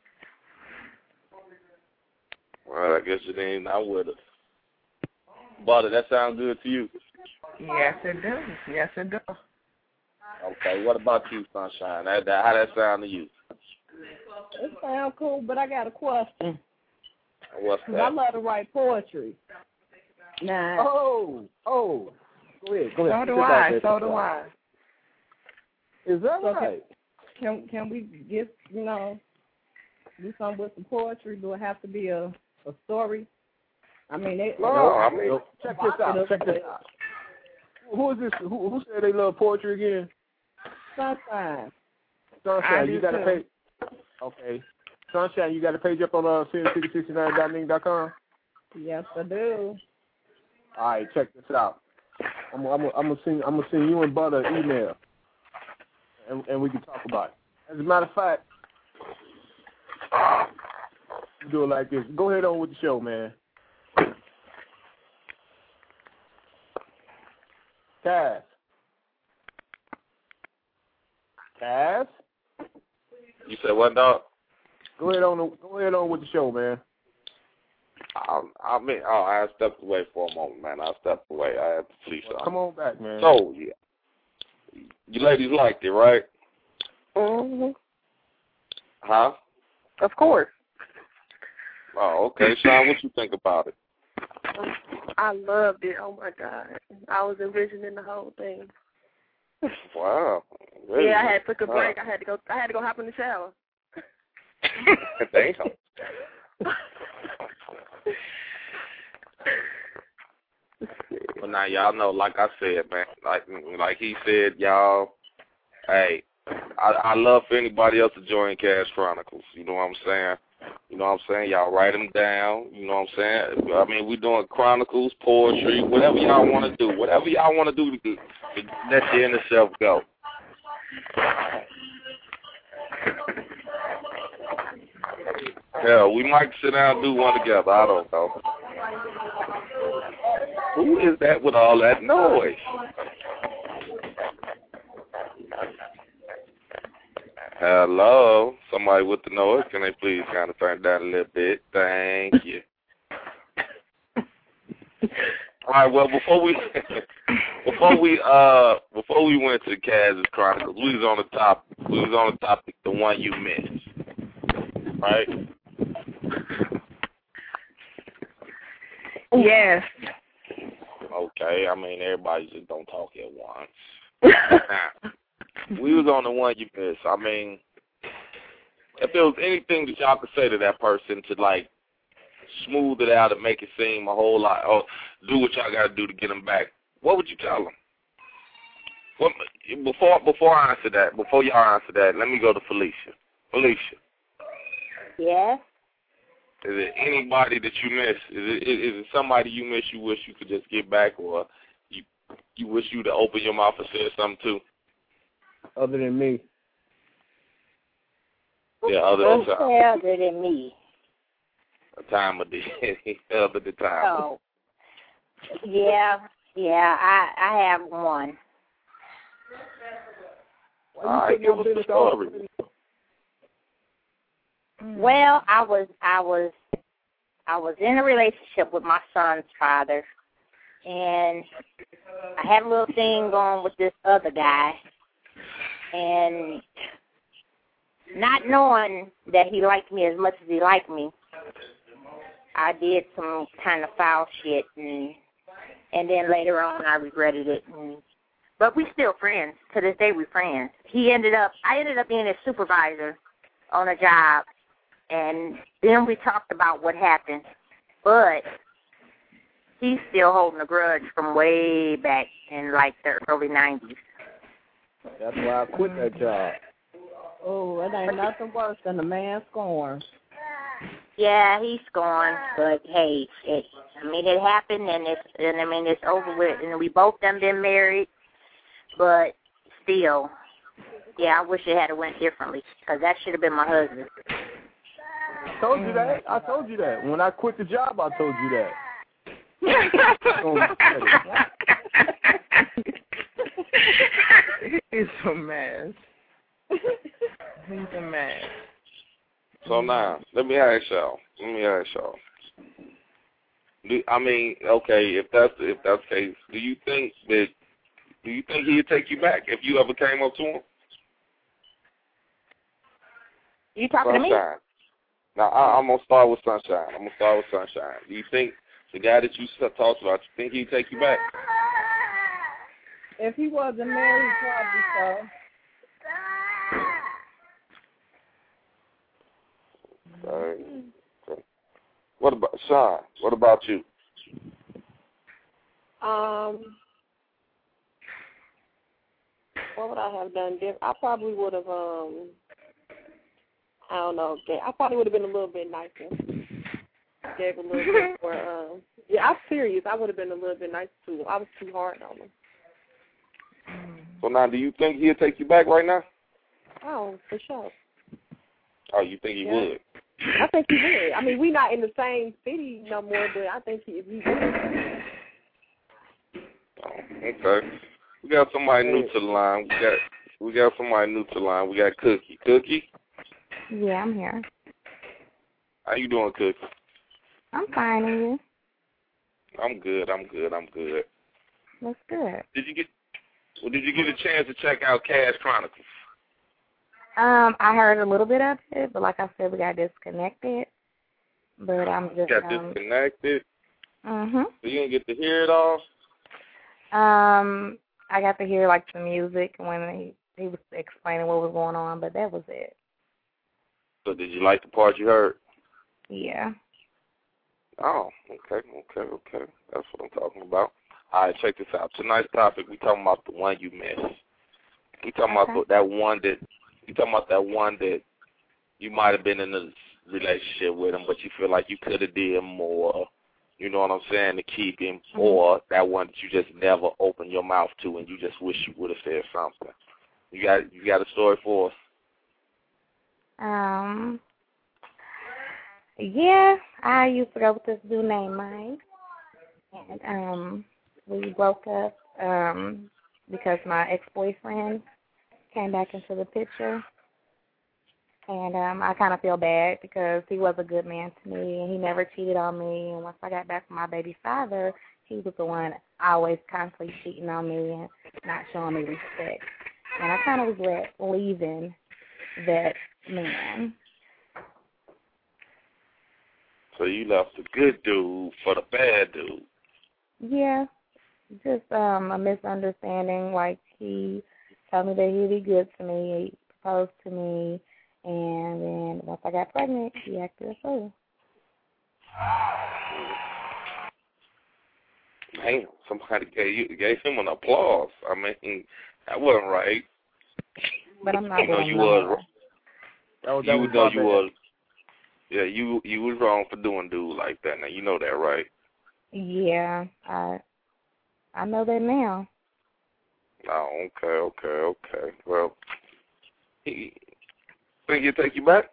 Well, I guess Janine not with us. Butter, that sound good to you? Yes, it does. Yes, it does. Okay, what about you, Sunshine? That, that, how that sound to you? It sounds cool, but I got a question. What's that? I love to write poetry. Nah. Oh, oh. Go ahead, go ahead. So do I. So do I. Is that so right? Can can we get, you know, do something with the poetry? Do it have to be a, a story? I mean, it, no, I mean, check this out. Check this out. Who is this? Who, who said they love poetry again? Sunshine. Sunshine, you got a page. Okay. Sunshine, you got a page up on uh, sin city sixty-nine dot ning dot com? Yes, I do. All right, check this out. I'm, I'm, I'm gonna send, I'm gonna send you and Butter an email, and, and we can talk about it. As a matter of fact, you do it like this. Go ahead on with the show, man. Cass. Cass. You said what, dog? Go ahead on. The, go ahead on with the show, man. I, I mean, oh, I stepped away for a moment, man. I stepped away. I had to see something. Come on back, man. So, yeah, you ladies liked it, right? Mhm. Huh? Of course. Oh, okay. Sean, what you think about it? I loved it. Oh my God, I was envisioning the whole thing. Wow. Really? Yeah, I had took a break. Wow. I had to go. I had to go hop in the shower. Damn. Well, now y'all know, like I said, man, like like he said, y'all. Hey, I, I love for anybody else to join Cash Chronicles. You know what I'm saying? You know what I'm saying? Y'all write them down. You know what I'm saying? I mean, we doing chronicles, poetry, whatever y'all want to do. Whatever y'all want to do to, to let your inner self go. Hell, we might sit down and do one together. I don't know. Who is that with all that noise? Hello? Somebody with the noise. Can they please kind of turn it down a little bit? Thank you. All right, well, before we before we uh before we went to Kaz's Chronicles, we was on the top we was on the topic, the one you missed. Right? Yes. Okay, I mean everybody just don't talk at once. Now, we was on the one you missed. I mean, if there was anything that y'all could say to that person to like smooth it out and make it seem a whole lot, or do what y'all got to do to get them back, what would you tell them? What, before before I answer that, before y'all answer that, let me go to Felicia. Felicia. Yes. Is it anybody that you miss? Is it is it somebody you miss you wish you could just get back, or you you wish you to open your mouth and say something to? Other than me. Yeah, other than time. Other than me. A time of the other the time. Oh. Yeah, yeah, I I have one. All right, give us the story. Well, I was I was I was in a relationship with my son's father, and I had a little thing going with this other guy, and not knowing that he liked me as much as he liked me, I did some kind of foul shit, and and then later on I regretted it. And, but we still friends. To this day, we're friends. He ended up, I ended up being his supervisor on a job, and then we talked about what happened. But he's still holding a grudge from way back in like the early nineties. That's why I quit that job. Oh, it ain't nothing worse than a man scorn. Yeah, he's gone, but hey, it, I mean, it happened, and it's, and I mean, it's over with, and we both done been married, but still, yeah, I wish it had went differently, because that should have been my husband. I told you that. I told you that. When I quit the job, I told you that. He's a mess. He's a mess. So now, let me ask y'all. Let me ask y'all. Do, I mean, okay, if that's if that's the case, do you think that do you think he'd take you back if you ever came up to him? You talking Sunshine. to me? Now I, I'm gonna start with Sunshine. I'm gonna start with Sunshine. Do you think the guy that you talked about, you think he'd take you back? If he wasn't married, probably so. Okay. Okay. What about Sean? What about you? Um, what would I have done different? I probably would have, um, I don't know, I probably would have been a little bit nicer. Gave a little bit more, um, yeah, I'm serious. I would have been a little bit nicer too. I was too hard on him. So now, do you think he'll take you back right now? Oh, for sure. Oh, you think he Yeah. would? I think he would. I mean, we're not in the same city no more, but I think he, he would. Oh, okay. We got somebody new to the line. We got we got somebody new to the line. We got Cookie. Cookie? Yeah, I'm here. How you doing, Cookie? I'm fine, and you? I'm good. I'm good. I'm good. That's good. Did you get well, did you get a chance to check out Cash Chronicles? Um, I heard a little bit of it, but like I said, we got disconnected. But I'm just Got um, disconnected. Mhm. So you didn't get to hear it all? Um, I got to hear like the music when he he was explaining what was going on, but that was it. So did you like the part you heard? Yeah. Oh, okay, okay, okay. That's what I'm talking about. All right, check this out. Tonight's topic, we talking about the one you missed. We talking Okay. about that one that we talking about that one that you might have been in a relationship with him, but you feel like you could have did more. You know what I'm saying, to keep him, mm-hmm. or that one that you just never opened your mouth to, and you just wish you would have said something. You got you got a story for us? Um. Yeah, I used to go with this dude named Mike, and um, we broke up um because my ex-boyfriend came back into the picture. And um, I kind of feel bad because he was a good man to me, and he never cheated on me. And once I got back from my baby father, he was the one always constantly cheating on me and not showing me respect. And I kind of regret leaving that man. So you left the good dude for the bad dude. Yeah, just um, a misunderstanding. Like, he told me that he'd be good to me, he proposed to me. And then once I got pregnant, he acted a fool. Damn, somebody gave you gave him an applause. I mean, that wasn't right. But I'm not you know going you to was That was, you that was know my you bad. was yeah you you was wrong for doing dude like that. Now you know that, right? Yeah, I I know that now. Oh, okay, okay, okay. Well, he. Think he'll take you back?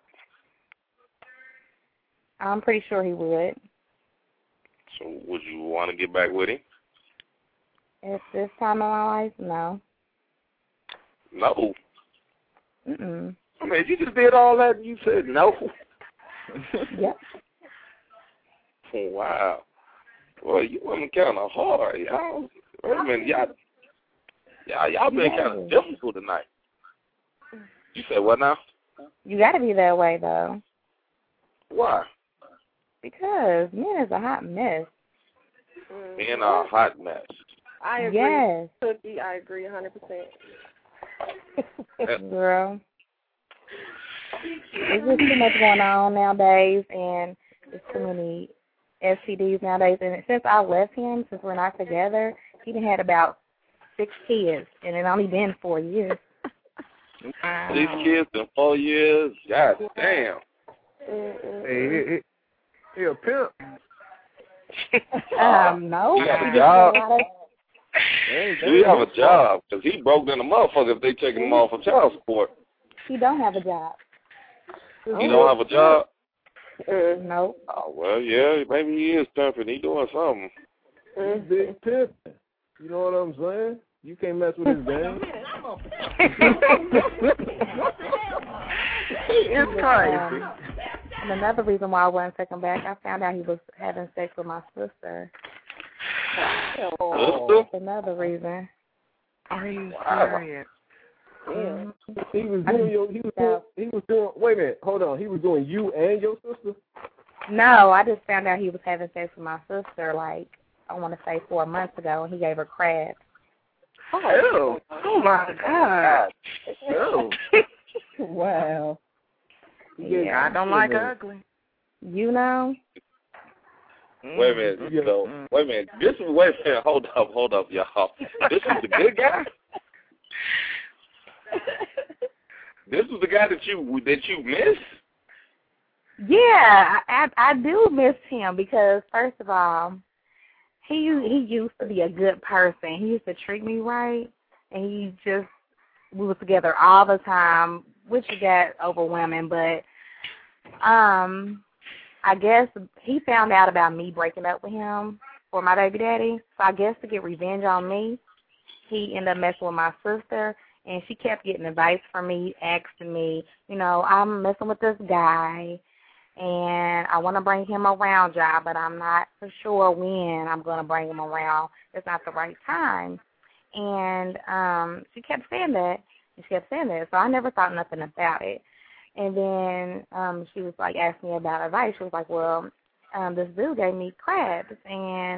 I'm pretty sure he would. So would you want to get back with him? At this time in my life, no. No. Mm-mm. I mean, you just did all that and you said no. Yep. Oh, wow. Well, you women kind of hard. Y'all, wait a minute, y'all, y'all, y'all been Yeah. kind of difficult tonight. You said what now? You got to be that way, though. Why? Because men is a hot mess. Men are a hot mess. I agree. Yes. Cookie, I agree one hundred percent. Girl. There's just too much going on nowadays, and there's too many S T Ds nowadays. And since I left him, since we're not together, he done had about six kids, and it only been four years. Wow. Six kids in four years? God damn. Hey, he, he a pimp. um, no. You have He a just job? did a lot of- Do you have a job? Because he broke down a motherfucker if they taking him off for child support. He don't have a job. He don't have a job? Uh, no. Oh, well, yeah, maybe he is pimping. He doing something. He's big pimping. You know what I'm saying? You can't mess with his game. It's crazy. And another reason why I wasn't taken back, I found out he was having sex with my sister. Sister? That's another reason. Are you Wow. serious? Yeah. He was doing your, he was doing, he was doing, wait a minute, hold on. He was doing you and your sister? No, I just found out he was having sex with my sister, like, I want to say four months ago, and he gave her crabs. Oh, oh my God. Oh. Wow. Yeah, I don't like ugly. You know? Wait a minute. Yeah. So, wait a minute. This is, wait a minute. Hold up, hold up, y'all. This is the good guy? This is the guy that you that you miss? Yeah, I, I do miss him because, first of all, he he used to be a good person. He used to treat me right, and he just, we were together all the time, which got overwhelming, but um, I guess he found out about me breaking up with him for my baby daddy, so I guess to get revenge on me, he ended up messing with my sister, and she kept getting advice from me, asking me, you know, I'm messing with this guy, and I want to bring him around, y'all, but I'm not for sure when I'm going to bring him around. It's not the right time. And um, she kept saying that, and she kept saying that, so I never thought nothing about it. And then um, she was, like, asking me about advice. She was like, well, um, this dude gave me crabs, and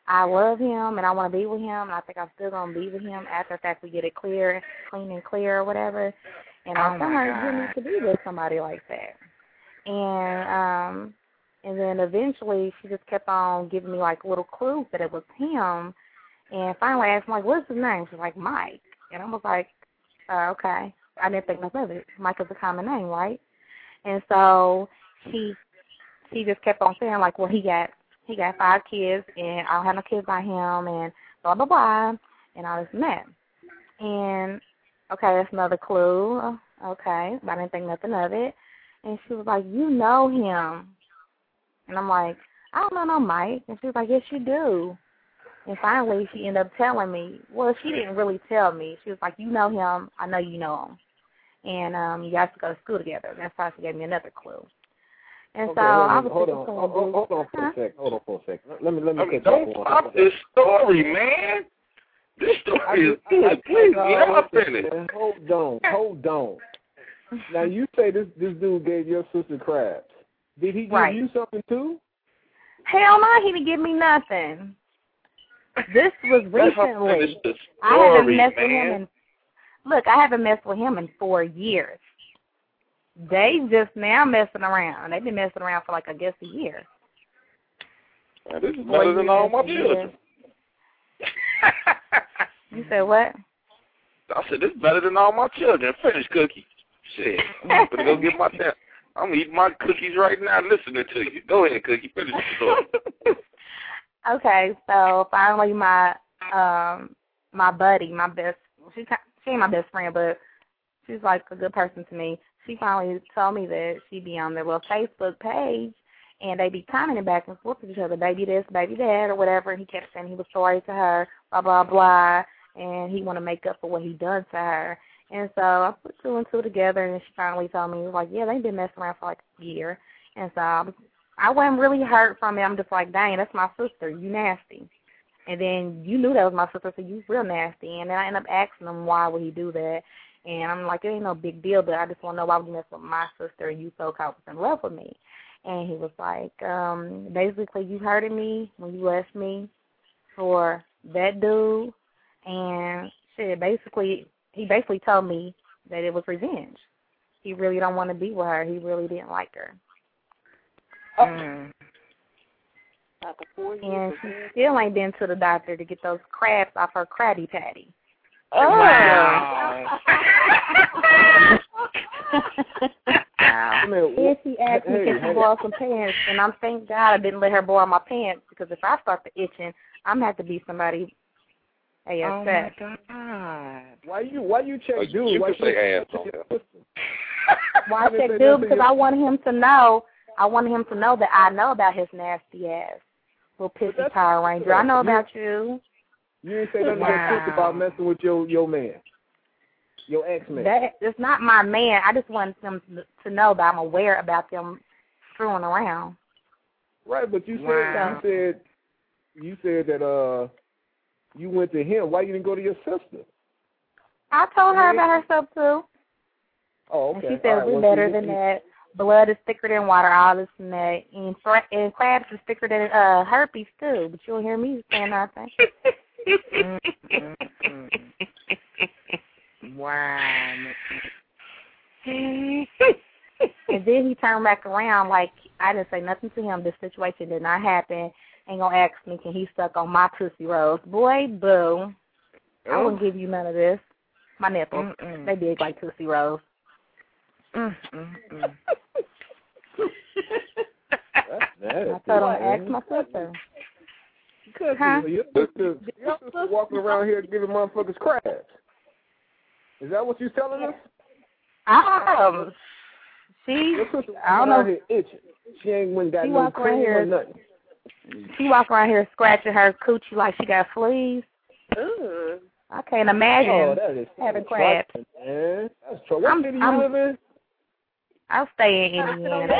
I love him and I want to be with him, and I think I'm still going to be with him after the fact we get it clear, clean and clear or whatever. And I Oh told my her, you need to be with somebody like that. And um, and then eventually she just kept on giving me, like, little clues that it was him. And finally I asked him, like, what's his name? She's like, Mike. And I was like, uh, okay. I didn't think nothing of it. Mike is a common name, right? And so she she just kept on saying, like, well, he got he got five kids, and I don't have no kids by him, and blah, blah, blah, and all this and that. And, okay, that's another clue. Okay, but I didn't think nothing of it. And she was like, you know him. And I'm like, I don't know no Mike. And she was like, yes, you do. And finally she ended up telling me. Well, she didn't really tell me. She was like, you know him. I know you know him. And um, you guys go to school together. That's how she gave me another clue. And okay, so hold on, I was hold on, hold, hold, hold on for huh? a second. Hold on for a second. Let me let me. I mean, catch don't up on stop this story, man. This story is good. Please laugh in it. Hold on, hold on. Now you say this this dude gave your sister crabs. Did he give right. you something too? Hell no, he didn't give me nothing. This was recently. Story, I haven't messed man. with him in. Look, I haven't messed with him in four years. They just now messing around. They've been messing around for like I guess a year. Man, this is better than all my children. You said what? I said this is better than all my children. Finish, Cookie. Shit, I'm gonna go get my damn. I'm eating my cookies right now, listening to you. Go ahead, Cookie. Finish the story. Okay, so finally, my um my buddy, my best, she she ain't my best friend, but she's like a good person to me. She finally told me that she be on their little Facebook page, and they be commenting back and forth with each other, baby this, baby that, or whatever. And he kept saying he was sorry to her, blah blah blah, and he want to make up for what he done to her. And so I put two and two together, and she finally told me, like, yeah, they've been messing around for like a year. And so I, was, I wasn't really hurt from it. I'm just like, dang, that's my sister. You nasty. And then you knew that was my sister, so you real nasty. And then I ended up asking him why would he do that. And I'm like, it ain't no big deal, but I just want to know why would you mess with my sister and you so caught in love with me. And he was like, um, basically you hurted me when you left me for that dude. And shit, basically, he basically told me that it was revenge. He really don't want to be with her. He really didn't like her. Mm. And she still ain't been to the doctor to get those crabs off her Krabby Patty. Oh. Wow. And she asked me if she borrow some pants, and I'm thank God I didn't let her borrow my pants, because if I start to itching, I'm gonna have to be somebody. A S F. Oh my God! Why you why you check oh, dude? You why can say ass on there. Why I check dude? Because I wanted him to know. I wanted him to know that I know about his nasty ass, little pissy Power Ranger. I know about you. You didn't say nothing wow. about messing with your your man, your ex-man. That it's not my man. I just want them to know that I'm aware about them screwing around. Right, but you said wow. you said you said that uh you went to him. Why you didn't go to your sister? I told her about herself too. Oh, okay. And she said right, we're well, better you, than you, that. Blood is thicker than water, all this and that. And, and crabs is thicker than uh, herpes too. But you'll hear me saying nothing. Wow. And then he turned back around like I didn't say nothing to him. This situation did not happen. Ain't gonna ask me can he suck on my Tootsie Rolls. Boy, boo. I wouldn't give you none of this. My nipples, Mm-mm. they big like Tootsie Rolls. Mm, mm, mm. I told him to ask my sister. Huh? Your sister, your sister walking around here giving motherfuckers crabs. Is that what you're telling us? Um, she, I don't know. Here itching. She ain't went got she no walk cream around here, or nothing. She walk around here scratching her coochie like she got fleas. Ooh. I can't imagine oh, that is having crabs. Man. That's true. What I'm, city you I'm, live in? I'll stay in Indiana.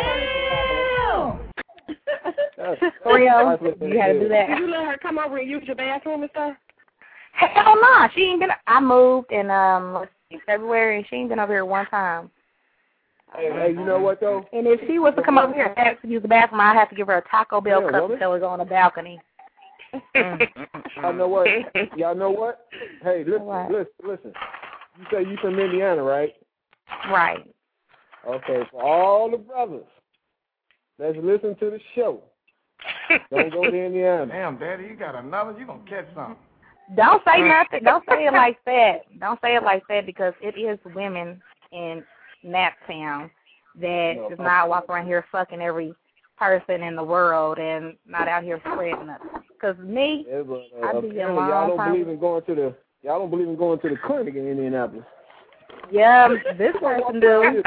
Real? You had to do that. Did you let her come over and use your bathroom and stuff? Hell no, she ain't been. I moved in um let's see, February, and she ain't been over here one time. Hey, hey, you know what though? And if she was to come over here and ask to use the bathroom, I'd have to give her a Taco Bell yeah, cup woman. until we go on the balcony. Y'all know what? Y'all know what? Hey, listen, What? listen, listen. You say you from Indiana, right? Right. Okay, for all the brothers, let's listen to the show. Don't go to Indiana. Damn, Daddy, you got another? You gonna catch something? Don't say nothing. Don't say it like that. Don't say it like that because it is women in Naptown that No, does not walk around here fucking every person in the world and not out here spreading it. Because me, Yeah, but, uh, I be a apparently long y'all don't time. believe in going to the y'all don't believe in going to the clinic in Indianapolis. Yeah, this person do.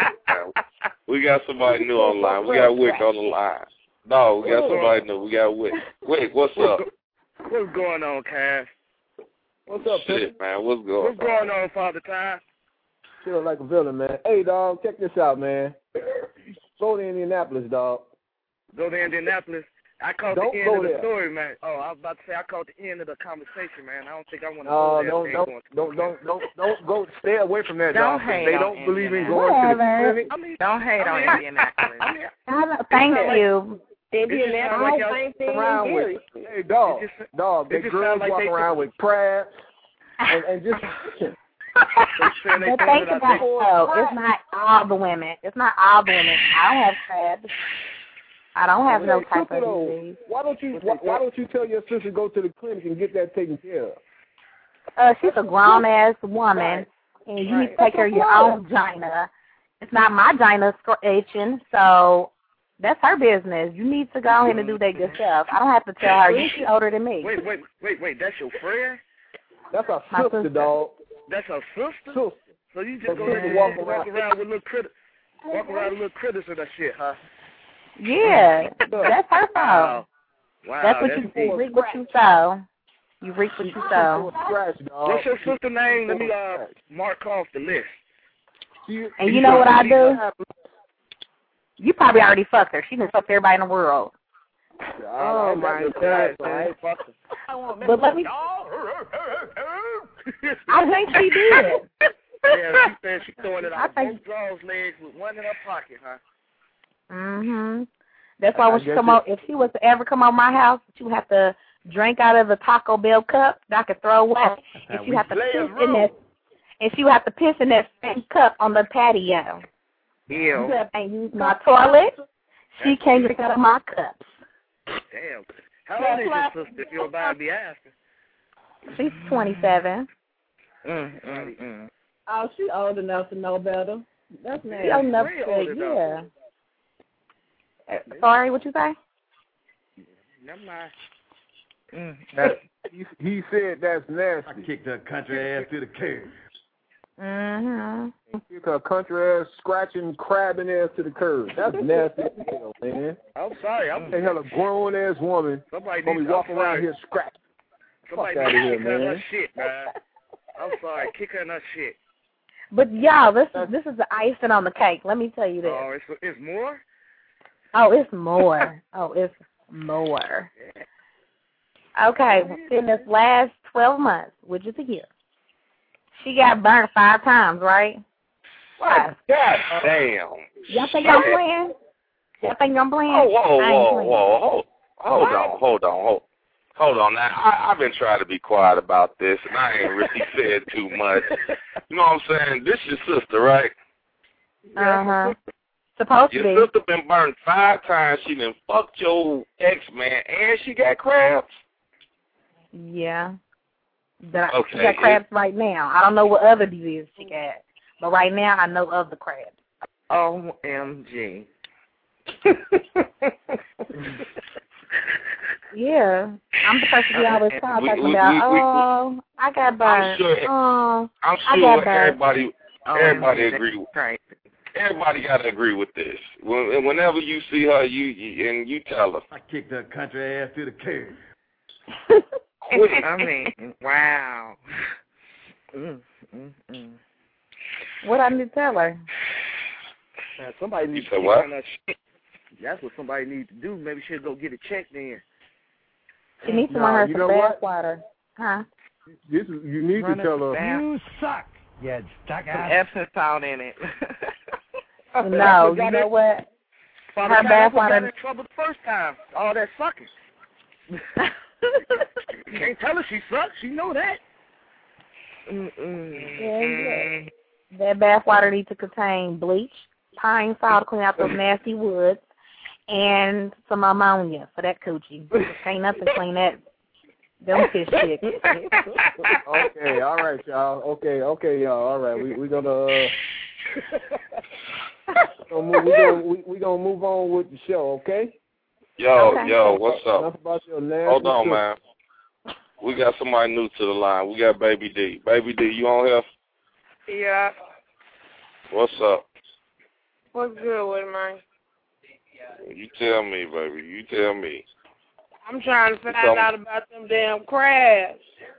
We got somebody new online. We got Wick on the line. No, we got somebody new. We got Wick. Wick, what's up? What's going on, Cass? What's up, Shit, man, what's going What's going on, Father Time? Feel like a villain, man. Hey, dog, check this out, man. Go to Indianapolis, dog. Go to Indianapolis. I caught Don't the end go of the there. story, man. Oh, I was about to say I caught the end of the conversation, man. I don't think I want to No, go there. don't, They don't, going to- don't, don't, don't, don't go. Stay away from that, Don't dog. hate They on don't believe in Indianapolis. going to the Whatever. clinic. I mean, Don't hate I on mean, Indianapolis. I mean, I don't- Thank like- you. Indianapolis, like y'all same thing Around in with, Gary. hey, dog, It just- dog. it They just girls sound like walk they- around with crabs and, and just. they saying they But throwing think it out about it, there. though. It's not all the women. It's not all the women. I don't have crabs. I don't have no Hey, type sister, of though, disease. Why don't you why, why don't you tell your sister to go to the clinic and get that taken care of? Uh, she's a grown ass woman, Right. and you Right. need to take care of your own vagina. It's not my vagina itching, so that's her business. You need to go ahead and do that yourself. I don't have to tell her. You she's older than me. Wait, wait, wait, wait. That's your friend? That's our My sister, sister. dog. That's her sister? Sister. So you just So go people ahead and walk walk, around- around with little critters, walk around with little critters and that shit, huh? Yeah, that's her fault. Wow. Wow, That's what that's you deep. reap what you sow. You reap what you sow. Scratch, dog. What's your sister name? Let me uh mark off the list. She- And you know what I do? You probably already fucked her. She done fucked everybody in the world. Oh my God! But let me. I think she did. Yeah, she said she's throwing it I out think- both drawers legs with one in her pocket, huh? Mhm. That's why when I she guess come it- on, if she was to ever come on my house, she would have to drink out of the Taco Bell cup that I could throw away, and she would have to piss in that, and she would have to piss in that same cup on the patio. Ew. You can't use my toilet. She can't drink out of my cups. Damn. How old is your sister, if you don't mind me asking? She's twenty-seven. Mm, mm, mm. Oh, she old enough to know better. That's She nasty. old enough way to, older, yeah. Uh, sorry, what you say? Never mind. Mm. That, he, he said that's nasty. I kicked her country ass to the curb. Mhm. Kick her country ass, scratching, crabbing ass to the curb. That's nasty as hell, man. I'm sorry. I'm They hell a grown ass woman somebody gonna needs be I'm walking around sorry. here scratching. Somebody Fuck needs outta to here, kick her in her man. shit, man. I'm sorry. Kick her in her shit. But y'all, this is this is the icing on the cake. Let me tell you this. Oh, it's it's more? Oh, it's more. Oh, it's more. Okay, in this last twelve months, which is a year, she got burnt five times, right? Five. God damn. Y'all think I'm playing? Y'all think I'm playing? Oh, whoa, I ain't whoa, playing. whoa, hold, hold on, hold on, hold, hold on. Now, I, I've been trying to be quiet about this, and I ain't really said too much. You know what I'm saying? This your sister, right? Uh-huh. Supposed to Your be. sister been burned five times. She done fucked your ex-man, and she got crabs? Yeah. But I- Okay, she got crabs right now. I don't know what other disease she got. But right now, I know of the crabs. O M G. Yeah. I'm the person you always call We- talking we- about, we- we- oh, I got burned. sure- oh, I'm I sure got burned. everybody, O M everybody G, agree. Right. Everybody got to agree with this. When, whenever you see her, you, you and you tell her. I kicked her country ass to the curb. I mean, wow. Mm, mm, mm. What I need to tell her? Man, somebody needs You to said kick what? her in her shit. That's what somebody needs to do. Maybe she'll go get it checked in. She needs to No, run her you some know bath what? water. Huh? This is you need Run to it tell her. back. You suck, you stuck Some ass. Epsom salt in it. No, you know what? Father Her Time, bath that's what got water- in trouble the first time. All that sucking. You can't tell her she sucks. She know that. Mm-mm. Yeah, yeah. That bath water needs to contain bleach, pine salt to clean out those nasty woods, and some ammonia for that coochie. Ain't nothing clean that. Them fish shit. Okay, all right, y'all. Okay, okay, y'all. All right, we we gonna uh, gonna move, we gonna we, we gonna move on with the show. Okay. Yo, Okay. yo, what's Enough up? about your nasty Hold on, coochie. man. We got somebody new to the line. We got Baby D. Baby D, you on here? Yeah. What's up? What's good with it, man? You tell me, baby. You tell me. I'm trying to find Tell me. out about them damn crabs.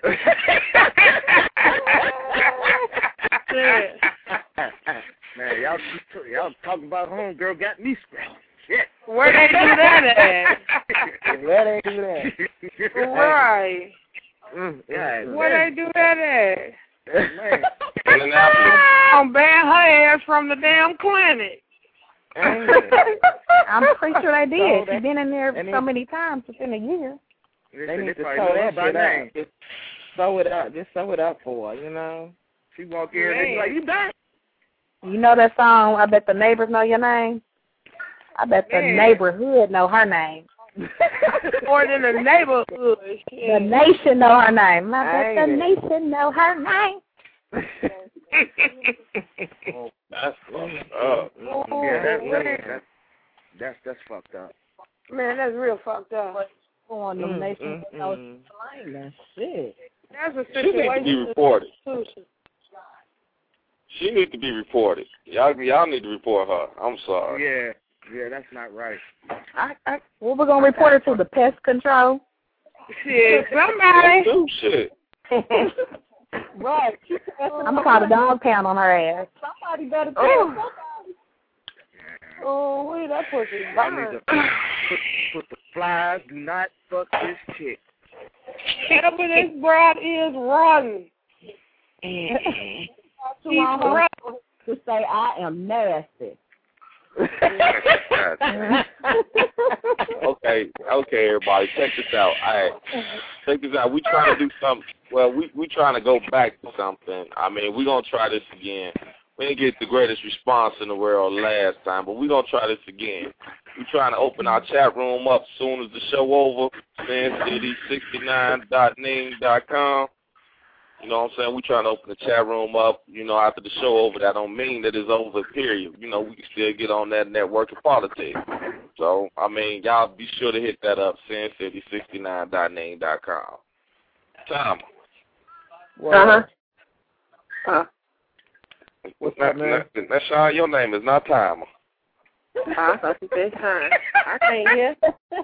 Shit. Man, y'all y'all talking about homegirl got me scratched. Shit. Where they do that at? Where they do that? Right. Mm, yeah. Where they do that at? Man. Indianapolis. I'm ban her ass from the damn clinic. I'm pretty sure they did. So She's been in there and so it- many times within a year. They need to probably sew know that her by shit name. out. Just sew it up. Just sew it up for her, you know. She walk in and they be like, you back? You know that song, I bet the neighbors know your name? I bet the Man. neighborhood know her name. More than the neighborhood. The Shit. nation know her name. I bet the Ain't it? nation know her name. That's fucked up. Yeah, that, that, that, that's that's fucked up. Man, that's real fucked up. On them Mm, nations mm, without mm. explaining that shit. That's a She needs to be situation. reported. She needs to be reported. Y'all, y'all need to report her. I'm sorry. Yeah, yeah, that's not right. I, I, what we gonna report her to? The pest control? Shit, somebody. Do shit. Right. I'm gonna call the dog pound on her ass. Somebody better tell Oh. somebody. Oh, wait, that pussy I need burn. to put, put, put the flies, do not fuck this chick. Tell me this broad is rotten. Too long to say I am nasty. okay, okay, everybody, check this out. All right, check this out. We trying to do something. Well, we we trying to go back to something. I mean, we gonna try this again. We didn't get the greatest response in the world last time, but we gonna try this again. We trying to open our chat room up as soon as the show over. Sin City sixty-nine dot ning dot com. You know what I'm saying? We trying to open the chat room up, you know, after the show over. That don't mean that it's over, period. You know, we can still get on that network of politics. So, I mean, y'all be sure to hit that up, Sin City sixty-nine dot ning dot com. Tom. Uh-huh. Uh, What's up, man? Now, Sean, your name is not Timer. I thought you said time. I can't hear.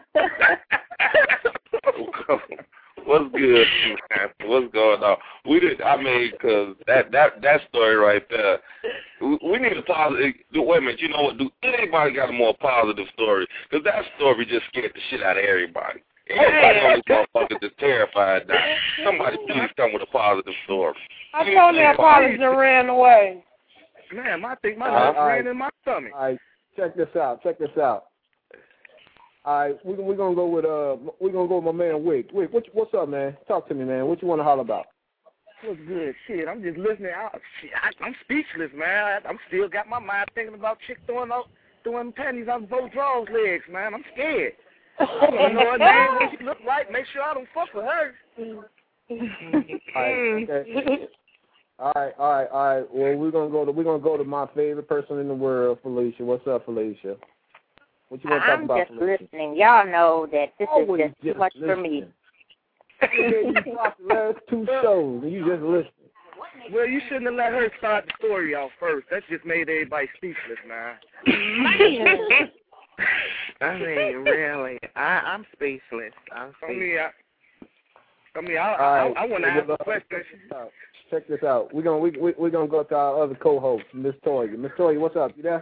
What's good, man? What's going on? We did. I mean, cause that that that story right there. We, we need a positive. Wait a minute. You know what? Do anybody got a more positive story? Cause that story just scared the shit out of everybody. Everybody on this motherfucker is terrified now. Somebody please come with a positive story. I told that policy ran away. Man, I think my All nose right. ran in my stomach. All right, check this out. Check this out. All right, we we gonna go with uh we gonna go with my man Wick. Wick, what, what's up, man? Talk to me, man. What you want to holler about? What's good? Shit, I'm just listening out. Shit, I, I'm speechless, man. I, I'm still got my mind thinking about chick throwing out, throwing panties out both drawers legs, man. I'm scared. I want to know her name, what she look like. Make sure I don't fuck with her. All right, okay. All right, all right, all right. Well, we're gonna go to we're gonna go to my favorite person in the world, Felicia. What's up, Felicia? What you want to talk I'm about, just Felicia? listening. Y'all know that this Always is just too much for me. You talked the last two shows and you just listened. Well, you shouldn't have let her start the story off first. That just made everybody speechless, man. I mean, really, I, I'm speechless. I'm I speechless. mean, I, I mean, I, All I, right, I, I want to well, ask a uh, question. Check this out. Check this out. We're gonna we, we we're gonna go to our other co-host, Miss Toya. Miss Toya, what's up? You there?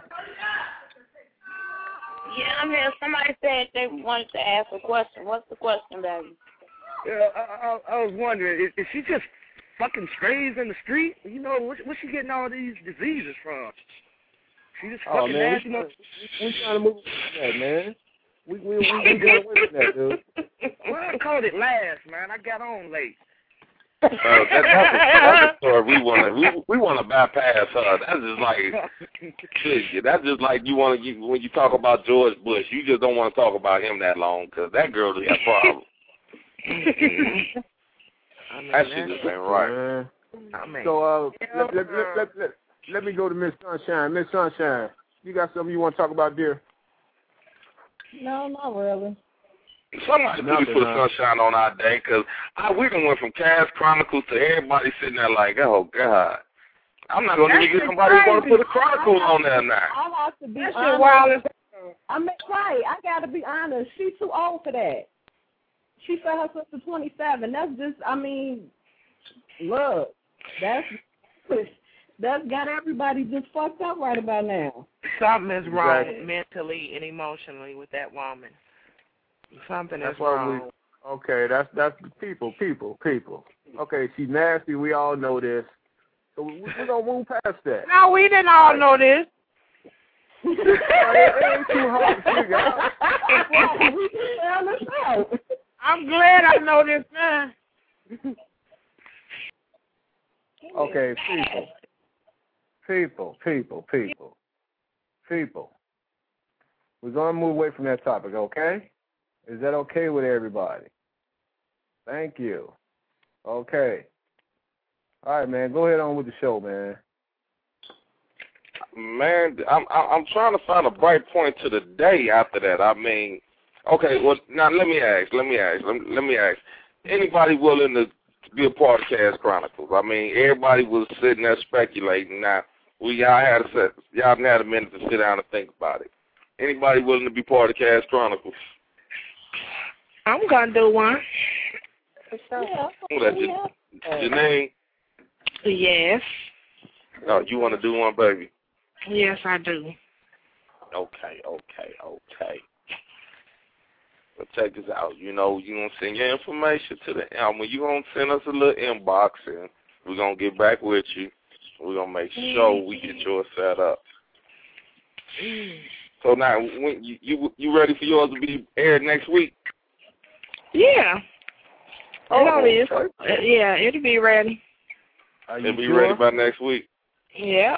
Yeah, I'm here. Somebody said they wanted to ask a question. What's the question, baby? Yeah, I, I, I was wondering, is, is she just fucking strays in the street? You know, where, where's she getting all these diseases from? She just Oh fucking man, nasty. we, we trying to move that, man. We we we, we going away from that, dude. Well, I called it last, man. I got on late. Uh, that, that's, a, that's a story we want to we, we want to bypass her. That's just like shit. That's just like you want to when you talk about George Bush, you just don't want to talk about him that long because that girl got problems. I mean, that shit just ain't right. I mean, so uh, let, let, let, let, let, let me go to Miss Sunshine. Miss Sunshine, you got something you want to talk about, dear? No, not really. Somebody please put sunshine on our day, because we done went from Cass Chronicles to everybody sitting there like, oh, God. I'm not going to even get somebody who want to put a Chronicle on there now. I have to be That shit honest. wild as I mean, right, I got to be honest. She's too old for that. She said her sister twenty-seven. That's just, I mean, look, that's that's got everybody just fucked up right about now. Something is wrong Exactly. mentally and emotionally with that woman. Something That's is why wrong. we. Okay, that's that's people, people, people. Okay, she's nasty. We all know this. So we, we're gonna move past that. No, we didn't all know this. it, it ain't too hard to figure out. We can found this out. I'm glad I know this now. Okay, people, people, people, people, people. We're gonna move away from that topic. Okay? Is that okay with everybody? Thank you. Okay. All right, man. Go ahead on with the show, man. Man, I'm I'm trying to find a bright point to the day after that. I mean, okay, well, now let me ask, let me ask, let me, let me ask. Anybody willing to be a part of Cass Chronicles? I mean, everybody was sitting there speculating. Now, we y'all had a set, y'all had a minute to sit down and think about it. Anybody willing to be part of Cass Chronicles? I'm gonna do one. Yeah, Who that, Jan- Janine? Yes. No, you want to do one, baby? Yes, I do. Okay, okay, okay. But check this out. You know, you're going to send your information to the, I mean, you're going to send us a little inbox, and we're going to get back with you. We're going to make sure we get yours set up. So now, when you, you you ready for yours to be aired next week? Yeah. Oh, it is. okay. Uh, yeah, it'll be ready. Are you It'll be sure? ready by next week. Yeah.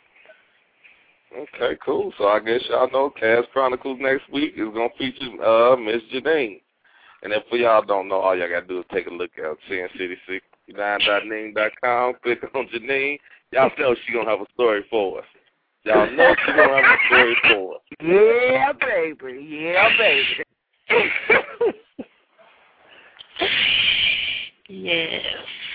Okay, cool. So I guess y'all know Cass Chronicles next week is going to feature uh, Miss Janine. And if for y'all don't know, all y'all got to do is take a look at sin city sixty-nine dot ning dot com, click on Janine. Y'all know she's going to have a story for us. Y'all know she's going to have a story for us. Yeah, baby. Yeah, baby. Yes.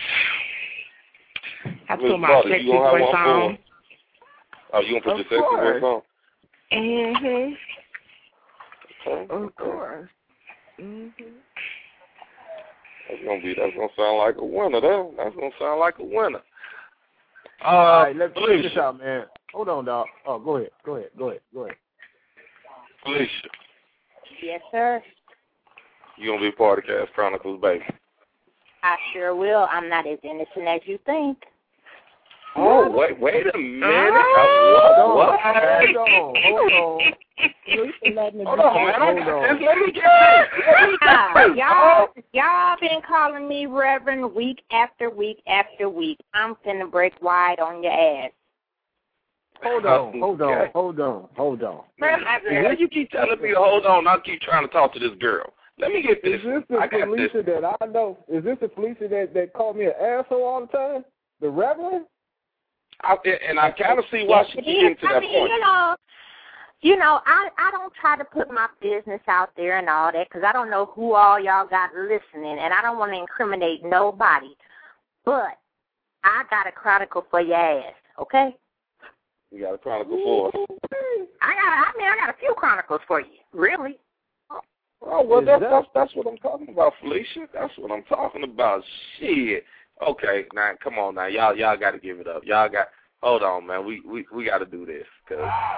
I Miss put my Butter, sexy you gonna have voice one for on. us? Oh, you going to put Of your sexy course. voice on? Mhm. Okay. Of course. Mhm. That's gonna be. That's gonna sound like a winner. That. That's gonna sound like a winner. Uh, All right, let's check Felicia. this out, man. Hold on, dog. Oh, go ahead. Go ahead. Go ahead. Go ahead. Felicia, Yes, sir. you gonna be a part of Cass Chronicles, baby? I sure will. I'm not as innocent as you think. Oh, wait, wait a minute. Hold What? on. what? Hold on. Hold on. Lisa let me Hold be- on, man. Hold on. Just let me get this. Let me Yeah, get this. y'all, y'all been calling me Reverend week after week after week. I'm finna break wide on your ass. Hold on. Hold on. Hold on. Hold on. Man, man, you keep telling me to hold on. I keep trying to talk to this girl. Let me get this. Is this the I got Felicia this. that I know? Is this the Felicia that, that called me an asshole all the time? The Reverend? I, and I kind of see why Yes, she it keep getting is. to I that mean, point. you know, you know, I, I don't try to put my business out there and all that because I don't know who all y'all got listening, and I don't want to incriminate nobody. But I got a chronicle for your ass, okay? You got a chronicle for us. I got, I mean, I got a few chronicles for you, really. Oh, well, Is that's, that- that's that's what I'm talking about, Felicia. That's what I'm talking about. Shit. Okay, now come on now, y'all y'all got to give it up. Y'all got. Hold on, man. We we we got to do this, cause.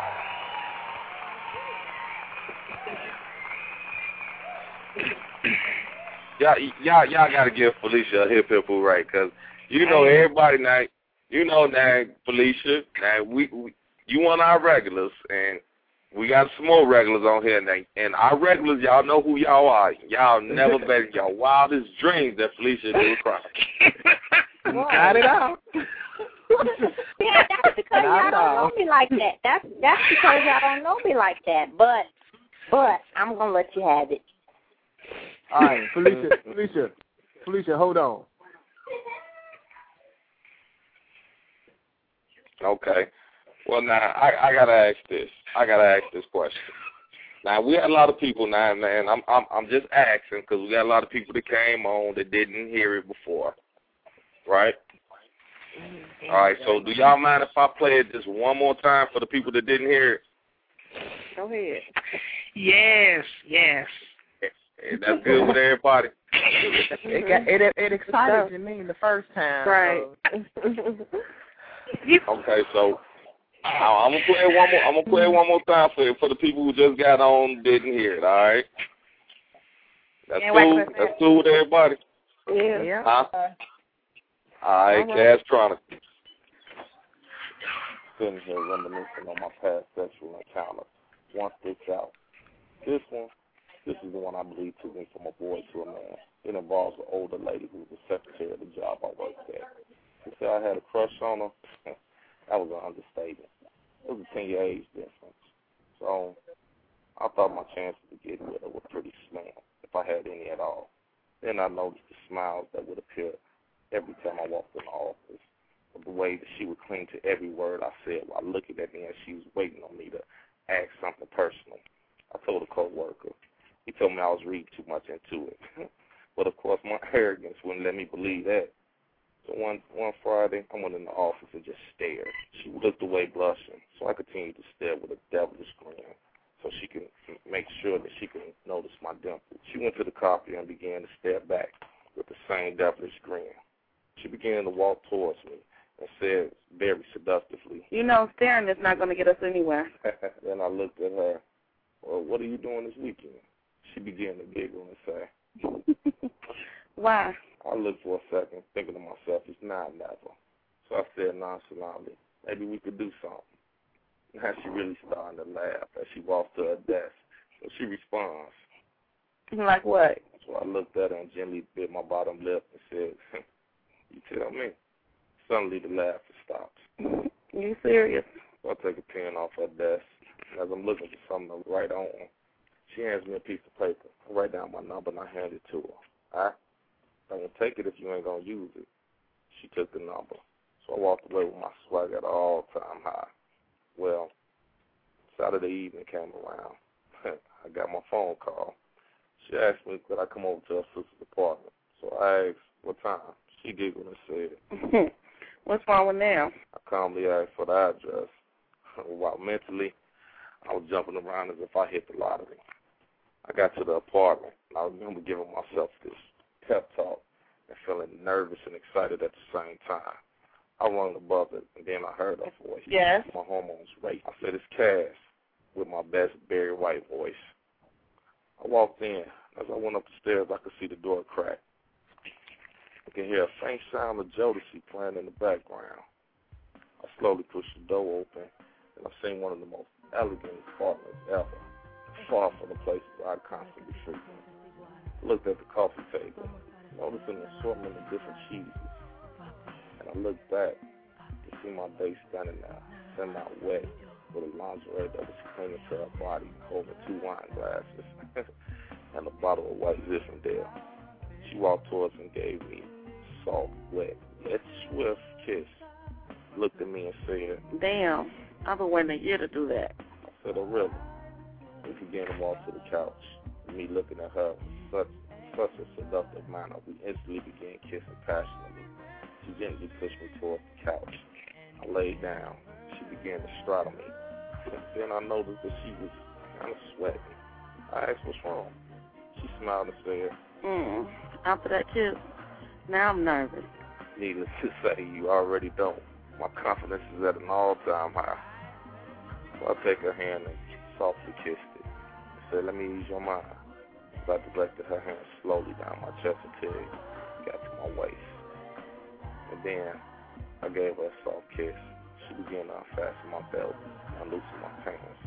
Y'all, y'all, y'all got to give Felicia a hip hip hooray, cause you know everybody now. You know now, Felicia. Now we, we you want our regulars, and We got some more regulars on here, and, they, and our regulars, y'all know who y'all are. Y'all never bet in your wildest dreams that Felicia do a crime. Got it out. Yeah, that's because y'all don't know me like that. That's that's because y'all don't know me like that. But but I'm gonna let you have it. All right, Felicia, Felicia, Felicia, hold on. Okay. Well, now I, I gotta ask this. I gotta ask this question. Now we had a lot of people now, man. I'm I'm I'm just asking because we got a lot of people that came on that didn't hear it before, right? All right. So do y'all mind if I play it just one more time for the people that didn't hear it? Go ahead. Yes, yes. Is that good with everybody? It got it. It excited you mean the first time, right? Okay, so I'm gonna play it one more. I'm gonna play it one more time for for the people who just got on didn't hear it. All right. That's yeah, cool. That's cool with everybody. Yeah. yeah. Huh? All right, uh-huh. Castronic. Sitting here reminiscing on my past sexual encounters. One sticks out. This one, this is the one I believe took me from a boy to a man. It involves an older lady who was the secretary of the job I worked at. She said I had a crush on her. That was an understatement. It was a ten-year age difference. So I thought my chances of getting with her were pretty slim, if I had any at all. Then I noticed the smiles that would appear every time I walked in the office, the way that she would cling to every word I said while looking at me, and she was waiting on me to ask something personal. I told a co-worker. He told me I was reading too much into it. But, of course, my arrogance wouldn't let me believe that. So one one Friday, I went in the office and just stared. She looked away blushing, so I continued to stare with a devilish grin so she could make sure that she could notice my dimple. She went to the copier and began to stare back with the same devilish grin. She began to walk towards me and said very seductively, "You know, staring is not going to get us anywhere." Then I looked at her. "Well, what are you doing this weekend?" She began to giggle and say, "Why?" I looked for a second, thinking to myself, it's now or never. So I said nonchalantly, maybe we could do something. Now she really started to laugh as she walked to her desk. So she responds. Like what? So I looked at her and gently bit my bottom lip and said, you tell me. Suddenly the laughter stops. You serious? So I take a pen off her desk. And as I'm looking for something to write on, she hands me a piece of paper. I write down my number and I hand it to her. All right? I won't take it if you ain't going to use it. She took the number. So I walked away with my swag at an all-time high. Well, Saturday evening came around. I got my phone call. She asked me could I come over to her sister's apartment. So I asked what time. She giggled and said, what's wrong with now? I calmly asked for the address. While mentally, I was jumping around as if I hit the lottery. I got to the apartment, and I remember giving myself this pep talk and feeling nervous and excited at the same time. I rung above it, and then I heard her voice. Yes. My hormones raced. I said, it's Cass, with my best Barry White voice. I walked in. As I went up the stairs, I could see the door crack. I could hear a faint sound of Jodeci playing in the background. I slowly pushed the door open, and I seen one of the most elegant apartments ever, far from the places where I constantly frequent. I looked at the coffee table, noticed an assortment of different cheeses, and I looked back to see my bae standing there, semi-wet, with a lingerie that was clinging to her body, holding two wine glasses and a bottle of white Zinfandel. She walked towards and gave me a soft, wet, yet swift kiss, looked at me and said, damn, I've been waiting a year to do that. I said, oh, really? We began to walk to the couch. Me looking at her with such, such a seductive manner, we instantly began kissing passionately. She gently pushed me towards the couch. I laid down. She began to straddle me. Then I noticed that she was kind of sweating. I asked, what's wrong? She smiled and said, mm, after that kiss, now I'm nervous. Needless to say, you already don't. My confidence is at an all-time high. So I take her hand and softly kissed it. I said, let me ease your mind. So I directed her hand slowly down my chest until it got to my waist. And then I gave her a soft kiss. She began to unfasten my belt, unloosen my pants, and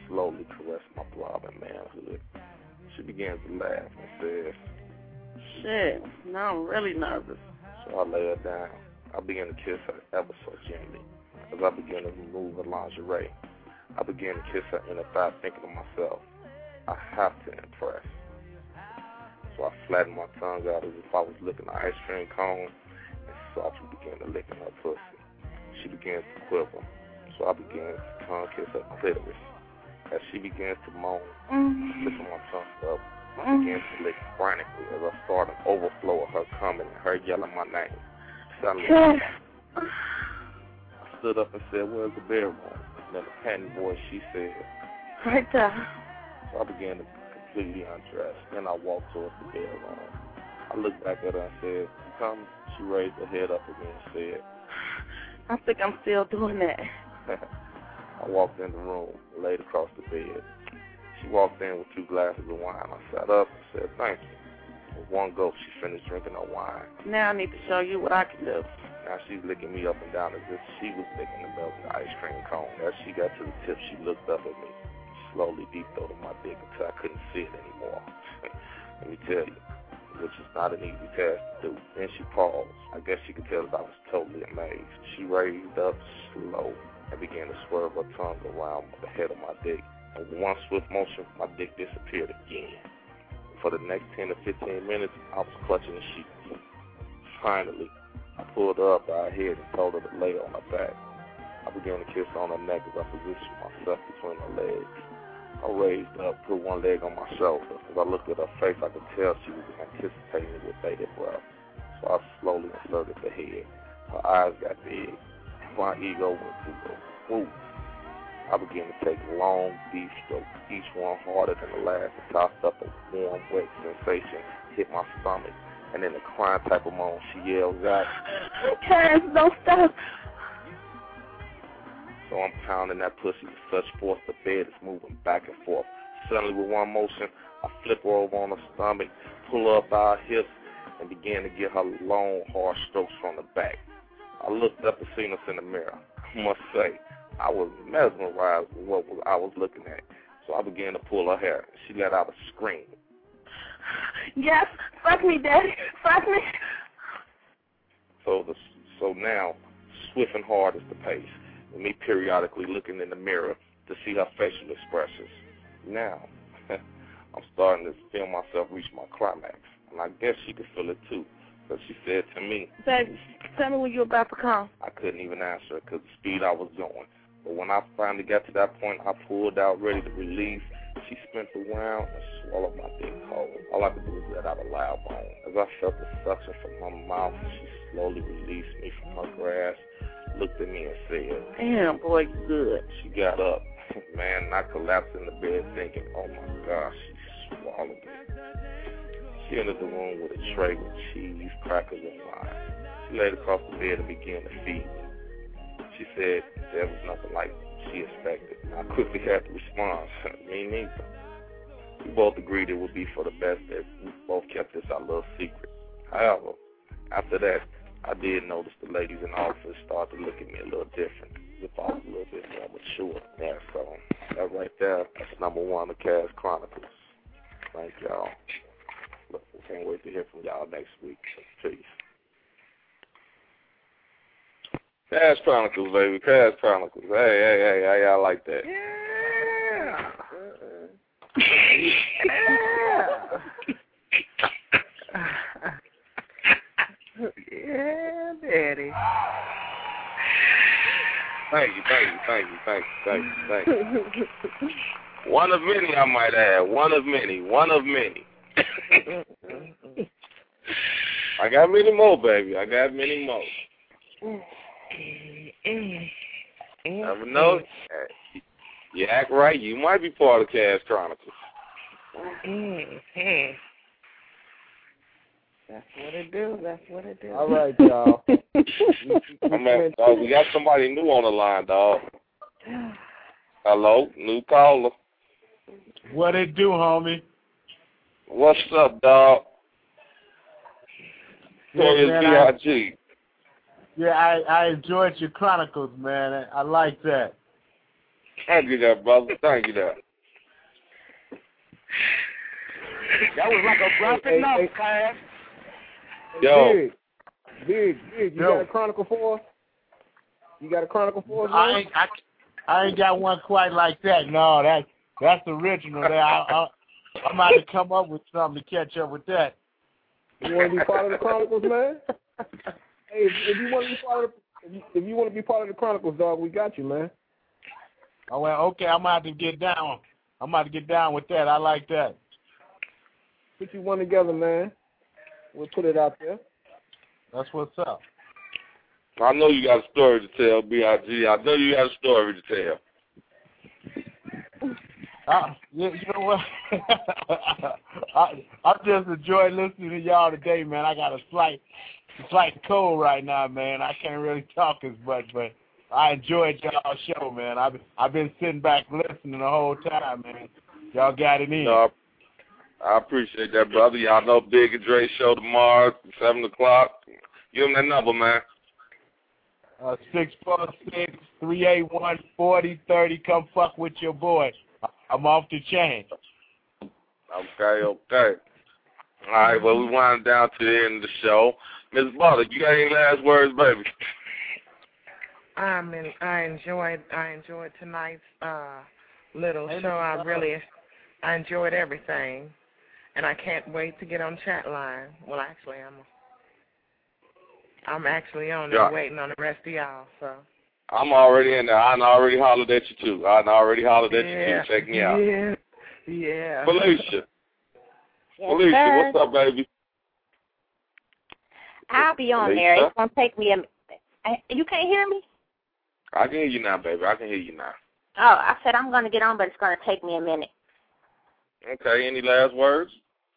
slowly caressed my throbbing manhood. She began to laugh and said, shit, now I'm really nervous. So I lay her down. I began to kiss her ever so gently. As I began to remove her lingerie, I began to kiss her inner thigh, thinking to myself, I have to impress. So I flattened my tongue out as if I was licking an ice cream cone and softly began to lick her pussy. She began to quiver, so I began to tongue kiss her clitoris. As she began to moan, mm-hmm. lifting my tongue up, I mm-hmm. began to lick frantically as I started an overflow of her coming and her yelling my name. Suddenly, I stood up and said, where's the bedroom? And in a panty voice, she said, right there. So I began to completely undress. Then I walked towards the bedroom. I looked back at her and said, you coming? She raised her head up again and said, I think I'm still doing that. I walked in the room and laid across the bed. She walked in with two glasses of wine. I sat up and said, thank you. With one gulp, she finished drinking her wine. Now I need to show you what I can do. Now she's licking me up and down as if she was licking the milk in the ice cream cone. As she got to the tip, she looked up at me, slowly deep-throated my dick until I couldn't see it anymore. Let me tell you, which is not an easy task to do. Then she paused. I guess she could tell that I was totally amazed. She raised up slow and began to swerve her tongue around the head of my dick. And with one swift motion, my dick disappeared again. For the next ten to fifteen minutes, I was clutching the sheets. Finally, I pulled her up by her head and told her to lay on her back. I began to kiss her on her neck as I positioned myself between her legs. I raised up, put one leg on my shoulder. As I looked at her face, I could tell she was anticipating it with bated breath. So I slowly inserted the head. Her eyes got big. My ego went through the roof. I began to take long, deep strokes, each one harder than the last, until I felt a warm, wet sensation hit my stomach. And in a crying type of moan, she yelled out, Kaz, don't stop. So I'm pounding that pussy with such force the bed is moving back and forth. Suddenly, with one motion, I flip her over on her stomach, pull her up by her hips, and began to get her long, hard strokes from the back. I looked up and seen us in the mirror. I must say, I was mesmerized with what I was looking at. So I began to pull her hair. She let out a scream. Yes, fuck me, Daddy, fuck me. So the so now, swift and hard is the pace, with me periodically looking in the mirror to see her facial expressions. Now, I'm starting to feel myself reach my climax, and I guess she could feel it too, because she said to me, Baby, tell me when you're about to come. I couldn't even answer her because the speed I was going. But when I finally got to that point, I pulled out ready to release. She spent around and swallowed my dick whole. All I could do was let out a loud moan. As I felt the suction from her mouth, she slowly released me from her grasp, looked at me and said, damn, boy, you good. She got up. Man, I collapsed in the bed thinking, oh my gosh, she swallowed it. She entered the room with a tray with cheese, crackers, and wine. She laid across the bed and began to feed me. She said there was nothing like she expected. I quickly had to respond, me neither. We both agreed it would be for the best that we both kept this our little secret. However, after that, I did notice the ladies in the office started to look at me a little different, as if I was a little bit more mature. Yeah, so that right there, that's number one of Kaz Chronicles. Thank y'all. Look, we can't wait to hear from y'all next week. Peace. Kaz Chronicles, baby. Kaz Chronicles. Hey, hey, hey, how y'all like that? Yeah. Yeah, Daddy. Thank you, thank you, thank you, thank you, thank you, thank you. One of many, I might add. One of many. One of many. I got many more, baby. I got many more. Never know. You act right, you might be part of Kaz Chronicles. Mm-hmm. That's what it do. That's what it do. All right, y'all. I'm at, dog, we got somebody new on the line, dog. Hello, new caller. What it do, homie? What's up, dog? Notorious yeah, B I G. Yeah, I, I enjoyed your chronicles, man. I, I like that. Thank you, that brother. Thank you, that. That was like a drop Hey, enough, hey, Cass. Yo. Big, big, big. You Yo. got a chronicle for us? You got a chronicle for us, I man? ain't, I, I ain't got one quite like that. No, that's that's the original. There, I, I, I'm about to come up with something to catch up with that. You want to be part of the Chronicles, man? Hey, if, if you want to be part of the, if you, if you want to be part of the Chronicles, dog, we got you, man. Oh well, okay. I'm about to get down. I'm about to get down with that. I like that. Put you one together, man. We'll put it out there. That's what's up. I know you got a story to tell, B I G. I know you got a story to tell. I, you, you know what? I I just enjoyed listening to y'all today, man. I got a slight a slight cold right now, man. I can't really talk as much, but I enjoyed y'all's show, man. I've I've been sitting back listening the whole time, man. Y'all got it in. No, I appreciate that, brother. Y'all know Big and Dre show tomorrow, seven o'clock. Give them that number, man. Uh, six four six three eight one forty thirty. Come fuck with your boy. I'm off the chain. Okay, okay. All right, well, we wind down to the end of the show. Miss Butter, you got any last words, baby? I mean, I enjoyed I enjoyed tonight's uh, little show. I really I enjoyed everything, and I can't wait to get on chat line. Well, actually, I'm I'm actually on there Yeah. waiting on the rest of y'all. So I'm already in there. I done already hollered at you, too. I done already hollered at yeah, you, too. Check me out. yeah, yeah. Felicia. Yes, Felicia, sir. what's up, baby? I'll be on Felicia? there. It's gonna take me a. I- You can't hear me? I can hear you now, baby. I can hear you now. Oh, I said I'm gonna get on, but it's gonna take me a minute. Okay, any last words?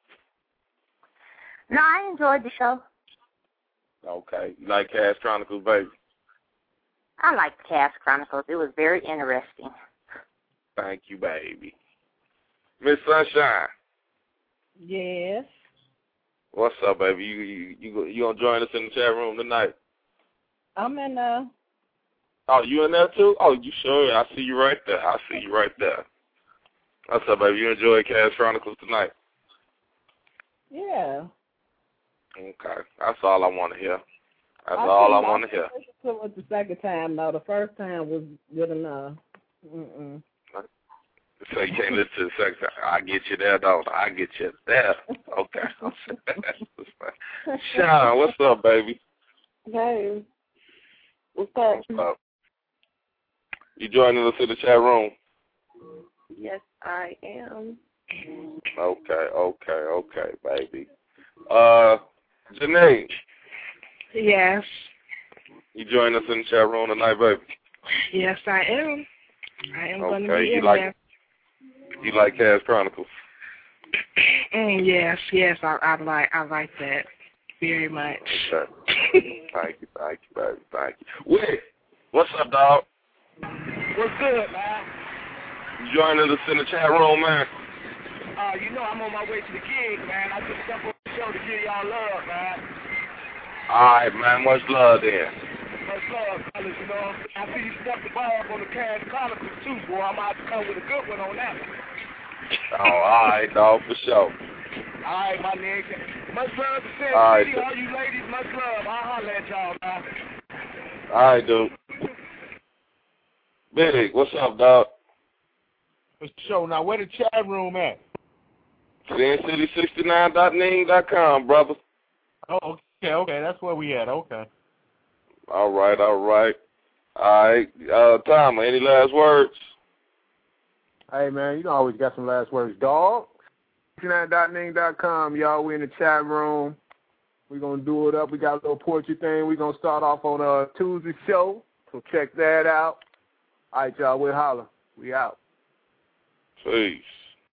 No, I enjoyed the show. Okay. You like Cash Chronicles, baby? I liked Cast Chronicles. It was very interesting. Thank you, baby. Miss Sunshine, Yes. what's up, baby? You you you, go- you gonna join us in the chat room tonight? I'm in uh Oh, you in there too? Oh, you sure? I see you right there. I see you right there. What's up, baby? You enjoy Cash Chronicles tonight? yeah. Okay, that's all I want to hear. That's I all I couldn't- want to hear. couldn't listen to it the second time. No, the first time was good enough. Mm-mm. So you can't listen to the second time. I get you there, don't I? I get you there. Okay. Sean, what's up, baby? Hey, what's up? What's up? You joining us in the chat room? Yes, I am. Okay, okay, okay, baby. Uh, Janae, Yes. you join us in the chat room tonight, baby? Yes, I am. I am going to Okay, be you in like there. you like Cash Chronicles? Mm, yes, yes, I, I like I like that very much. Okay. Thank you, thank you, baby, thank you. Wait, what's up, dog? What's good, man? You joining us in the chat room, man? Uh, you know I'm on my way to the gig, man. I just stepped on the show to give y'all love, man. All right, man, much love then. Much love, fellas, you know. I see you stepped the ball up on the Cash Chronicles, too, boy. I'm about to come with a good one on that one. Oh, all right, dog, for sure. All right, my nigga. Much love to Sin All right, City, all you ladies. Much love. I'll holler at y'all, man. All right, dude. Big, what's up, dog? What's the show now? Where the chat room at? sin city sixty-nine dot ning dot com, brother. Oh, okay, okay, that's where we at. Okay. All right, all right. All right, uh, Tom, any last words? Hey, man, you know, always got some last words, dog. sixty-nine dot ning dot com, y'all. We in the chat room. We're going to do it up. We got a little poetry thing. We're going to start off on a Tuesday show, so check that out. All right, y'all, we'll holler. We out. Peace.